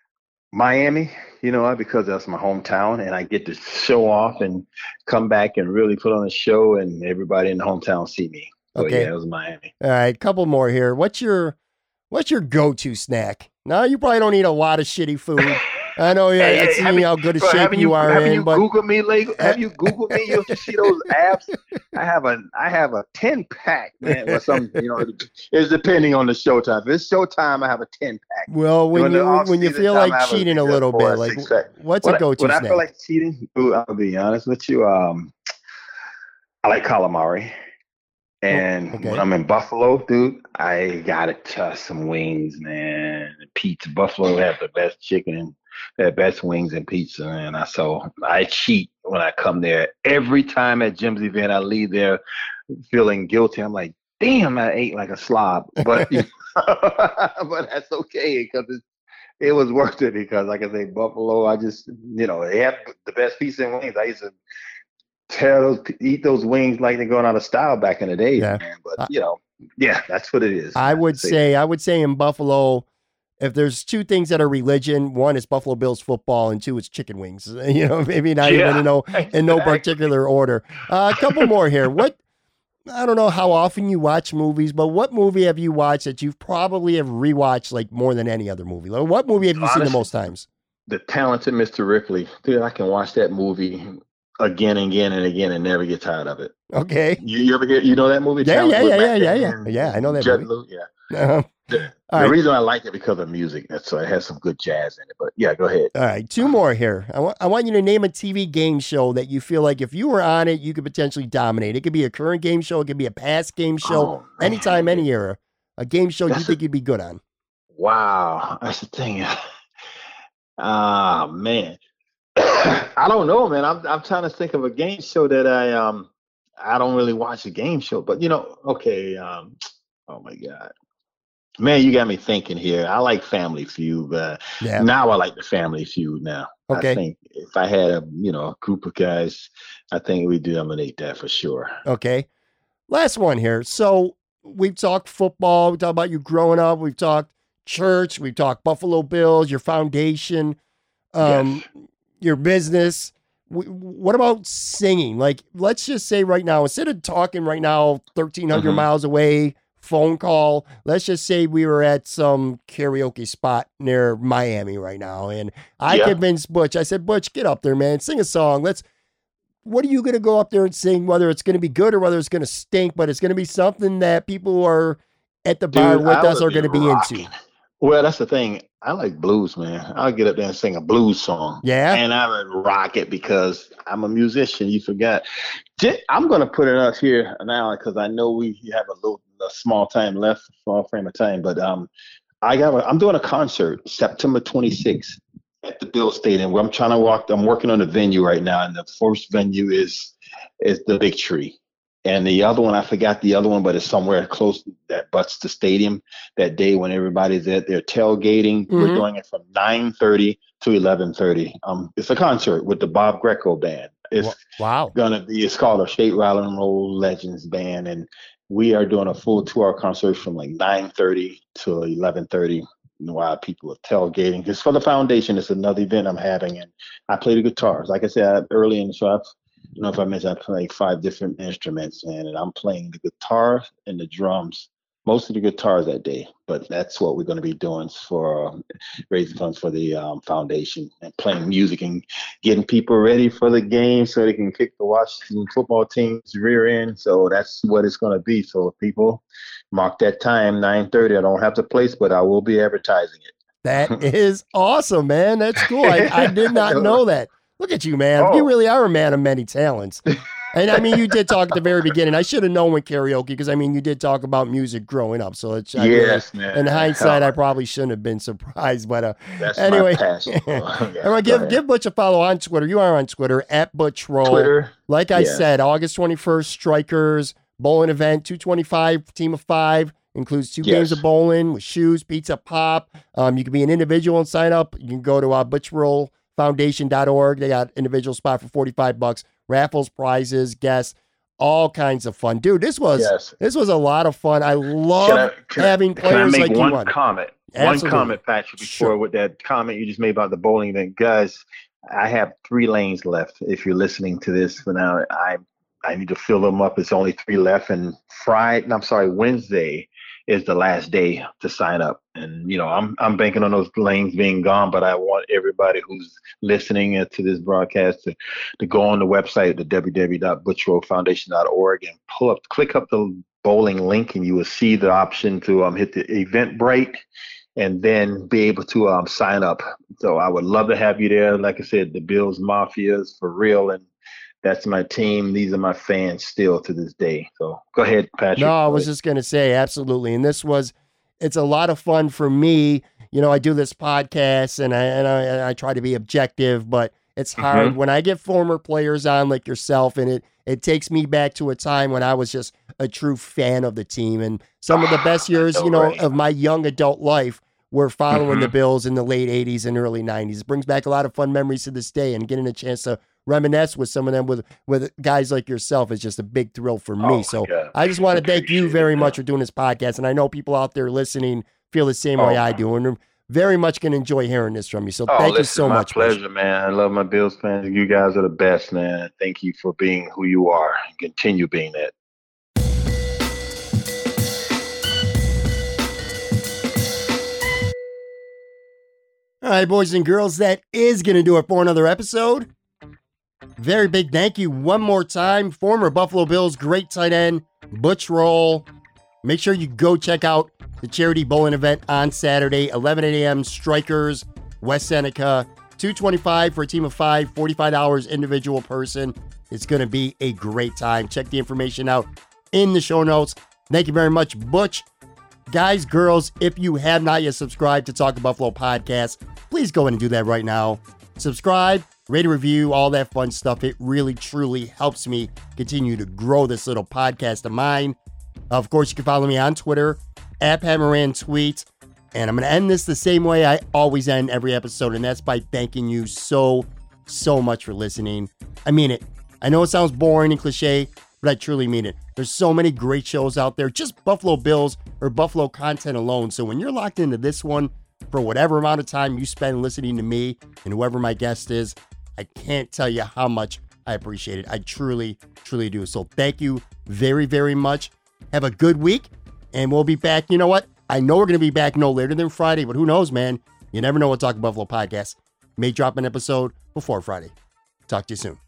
S3: Miami, you know, because that's my hometown, and I get to show off and come back and really put on a show, and everybody in the hometown see me. So
S2: Okay.
S3: yeah, it was Miami.
S2: All right, couple more here. What's your what's your go-to snack? Now, you probably don't eat a lot of shitty food. I know, yeah,
S3: Hey,
S2: I
S3: hey,
S2: see
S3: have you-
S2: how good a
S3: bro,
S2: shape
S3: haven't
S2: you are
S3: haven't
S2: in,
S3: you
S2: but
S3: Google me, Lego? Have you Googled me? You'll just see those abs. I have a I have a ten pack, man. Or some, you know, it's depending on the showtime. If it's showtime, I have a ten pack.
S2: well, when
S3: During the
S2: you when you
S3: off-season
S2: feel
S3: time,
S2: like
S3: I have
S2: cheating a
S3: big
S2: little
S3: four
S2: bit,
S3: or
S2: like
S3: six pack.
S2: what's
S3: When
S2: a
S3: I-
S2: go-to
S3: when I
S2: snack?
S3: feel like cheating, ooh, I'll be honest with you. Um, I like calamari. And
S2: okay.
S3: when I'm in Buffalo, dude, I gotta touch some wings, man. Pizza. Buffalo have the best chicken, the best wings and pizza, man. I so I cheat when I come there. Every time at Jim's event, I leave there feeling guilty. I'm like, damn, I ate like a slob, but but that's okay because it, it was worth it because, like I say, Buffalo. I just, you know, they have the best pizza and wings. I used to tear those, eat those wings like they're going out of style back in the day,
S2: Yeah.
S3: man. But you know, yeah, that's what it is.
S2: I
S3: man.
S2: would
S3: Say
S2: say, I would say in Buffalo, if there's two things that are religion, one is Buffalo Bills football, and two is chicken wings. You know, maybe not
S3: Yeah,
S2: even in no in no
S3: exactly.
S2: particular order. Uh, a couple more here. What I don't know how often you watch movies, but what movie have you watched that you've probably have rewatched like more than any other movie? Like, what movie have you seen the
S3: Honestly,
S2: most times?
S3: The Talented Mister Ripley, dude. I can watch that movie again and again and again and never get tired of it.
S2: Okay.
S3: You, you ever hear? You know that movie?
S2: Yeah,
S3: Talented,
S2: yeah,
S3: with
S2: yeah,
S3: Matt
S2: yeah, yeah, yeah.
S3: Damon
S2: Yeah, I know
S3: and
S2: that
S3: Judd
S2: movie.
S3: Law? Yeah.
S2: Uh-huh.
S3: The,
S2: All
S3: the
S2: right.
S3: reason I like it because of music. That's so it has some good jazz in it. But yeah, go ahead.
S2: All right, two more here. I want I want you to name a T V game show that you feel like if you were on it, you could potentially dominate. It could be a current game show, it could be a past game show,
S3: Oh, man.
S2: anytime, any era. A game show you
S3: That's
S2: think
S3: a-
S2: you'd be good on.
S3: Wow, that's the thing. Ah, man. I don't know, man. I'm I'm trying to think of a game show that I um I don't really watch a game show, but you know, okay. Um, oh my God, man, you got me thinking here. I like Family Feud, but
S2: Yeah.
S3: now I like the Family Feud. Now,
S2: Okay.
S3: I think if I had a you know a group of guys, I think we'd dominate that for sure.
S2: Okay. Last one here. So we've talked football, we talked about you growing up, we've talked church, we've talked Buffalo Bills, your foundation, um,
S3: Yes.
S2: your business. W- What about singing? Like, let's just say right now, instead of talking right now, thirteen hundred
S3: Mhm.
S2: miles away, phone call, let's just say we were at some karaoke spot near Miami right now. And I
S3: Yeah.
S2: convinced Butch, I said, Butch, get up there, man, sing a song. Let's, what are you going to go up there and sing, whether it's going to be good or whether it's going to stink, but it's going to be something that people who are at the bar
S3: Dude,
S2: with
S3: I
S2: us
S3: would
S2: are going to be
S3: rocking.
S2: into.
S3: Well, that's the thing. I like blues, man. I'll get up there and sing a blues song.
S2: Yeah?
S3: And I would rock it because I'm a musician. You forgot. J- I'm going to put it up here now because I know we have a little a small time left, small frame of time. But um, I got. A, I'm doing a concert September twenty-sixth at the Bill Stadium. Where I'm trying to walk. I'm working on the venue right now, and the first venue is is the Big Tree. And the other one, I forgot the other one, but it's somewhere close that butts the stadium that day when everybody's at their tailgating. We're
S2: Mhm.
S3: doing it from nine thirty to eleven thirty. Um, it's a concert with the Bob Greco Band. It's
S2: Wow.
S3: gonna be, it's called a State Rattle and Roll Legends Band. And we are doing a full two hour concert from like nine thirty to eleven thirty while people are tailgating. It's for the foundation. It's another event I'm having. And I play the guitars. Like I said early in the show, I've, you know, if I mentioned I play five different instruments, man, and I'm playing the guitar and the drums, most of the guitars that day. But that's what we're going to be doing for um, raising funds for the um, foundation and playing music and getting people ready for the game so they can kick the Washington football team's rear end. So that's what it's going to be. So people mark that time, nine thirty. I don't have to place, but I will be advertising it.
S2: That is awesome, man. That's cool. I, I did not know that. Look at you, man.
S3: Oh.
S2: You really are a man of many talents. And I mean, you did talk at the very beginning. I should have known with karaoke because I mean, you did talk about music growing up. So it's I really-
S3: Yes, man.
S2: in hindsight, I
S3: Hell,
S2: probably shouldn't have been surprised. But uh,
S3: that's
S2: anyway,
S3: my passion. Yeah,
S2: I'm
S3: go
S2: gonna give
S3: ahead.
S2: give Butch a follow on Twitter. You are on Twitter at Butch Roll.
S3: Twitter.
S2: Like I
S3: Yes.
S2: said, August twenty-first, Strikers bowling event, two twenty-five, team of five. Includes two games
S3: Yes.
S2: of bowling with shoes, pizza, pop. Um, you can be an individual and sign up. You can go to uh, butch roll foundation dot org. They got individual spot for forty-five bucks. Raffles, prizes, guests, all kinds of fun. Dude, this was
S3: Yes.
S2: this was a lot of fun. I love
S3: Can I, can I-
S2: having
S3: can I
S2: players
S3: make
S2: like
S3: one
S2: you on.
S3: comment?
S2: Absolutely.
S3: One comment, Patrick, before
S2: Sure.
S3: with that comment you just made about the bowling event. Guys, I have three lanes left. If you're listening to this for now, I I need to fill them up. It's only three left. And Friday, I'm sorry, Wednesday is the last day to sign up. And, you know, I'm I'm banking on those lanes being gone, but I want everybody who's listening to this broadcast to, to go on the website, the w w w dot butch roll foundation dot org, and pull up, click up the bowling link, and you will see the option to um, hit the Eventbrite and then be able to um, sign up. So I would love to have you there. Like I said, the Bills Mafia is for real, and that's my team. These are my fans still to this day. So go ahead, Patrick.
S2: No, I was just going to say, absolutely. And this was, it's a lot of fun for me. You know, I do this podcast and I, and I, and I try to be objective, but it's hard
S3: Mm-hmm.
S2: when I get former players on like yourself, and it, it takes me back to a time when I was just a true fan of the team. And some of the best years,
S3: know,
S2: you know,
S3: right?
S2: of my young adult life were following
S3: Mhm.
S2: the Bills in the late eighties and early nineties. It brings back a lot of fun memories to this day, and getting a chance to reminisce with some of them with, with guys like yourself is just a big thrill for me.
S3: Oh, my
S2: so
S3: God.
S2: I just want to thank you
S3: Appreciate
S2: very
S3: it,
S2: much
S3: man.
S2: for doing this podcast. And I know people out there listening feel the same way
S3: Oh.
S2: I do. And I'm very much going to enjoy hearing this from you. So
S3: Oh,
S2: thank you
S3: listen,
S2: so
S3: my
S2: much. Bush.
S3: pleasure, man. I love my Bills fans. You guys are the best, man. Thank you for being who you are. Continue being that.
S2: All right, boys and girls, that is going to do it for another episode. Very big thank you one more time. Former Buffalo Bills great tight end, Butch Roll. Make sure you go check out the charity bowling event on Saturday, eleven a.m. Strikers, West Seneca, two twenty-five for a team of five, forty-five dollars individual person. It's going to be a great time. Check the information out in the show notes. Thank you very much, Butch. Guys, girls, if you have not yet subscribed to Talk Buffalo Podcast, please go ahead and do that right now. Subscribe, rate a review, all that fun stuff. It really, truly helps me continue to grow this little podcast of mine. Of course, you can follow me on Twitter, at Pat Moran Tweets. And I'm going to end this the same way I always end every episode, and that's by thanking you so, so much for listening. I mean it. I know it sounds boring and cliche, but I truly mean it. There's so many great shows out there, just Buffalo Bills or Buffalo content alone. So when you're locked into this one for whatever amount of time you spend listening to me and whoever my guest is, I can't tell you how much I appreciate it. I truly, truly do. So thank you very, very much. Have a good week, and we'll be back. You know what? I know we're going to be back no later than Friday, but who knows, man? You never know what Talk Buffalo Podcast may drop an episode before Friday. Talk to you soon.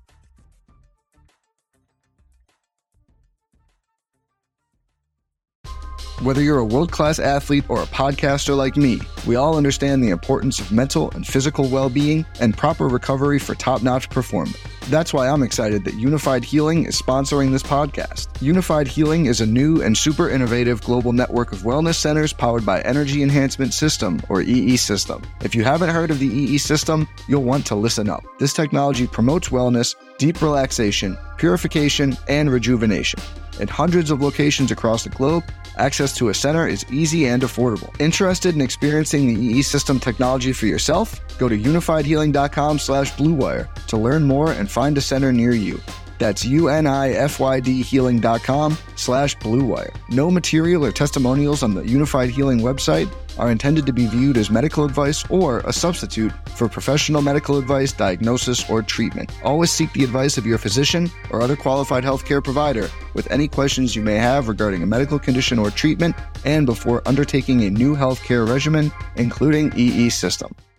S5: Whether you're a world-class athlete or a podcaster like me, we all understand the importance of mental and physical well-being and proper recovery for top-notch performance. That's why I'm excited that Unified Healing is sponsoring this podcast. Unified Healing is a new and super innovative global network of wellness centers powered by Energy Enhancement System, or E E System. If you haven't heard of the E E System, you'll want to listen up. This technology promotes wellness, deep relaxation, purification, and rejuvenation. At hundreds of locations across the globe, access to a center is easy and affordable. Interested in experiencing the E E System technology for yourself? Go to unified healing dot com slash blue wire to learn more and find a center near you. That's U-N-I-F-Y-D healing dot com slash blue wire. No material or testimonials on the Unified Healing website are intended to be viewed as medical advice or a substitute for professional medical advice, diagnosis, or treatment. Always seek the advice of your physician or other qualified healthcare provider with any questions you may have regarding a medical condition or treatment and before undertaking a new healthcare regimen, including E E System.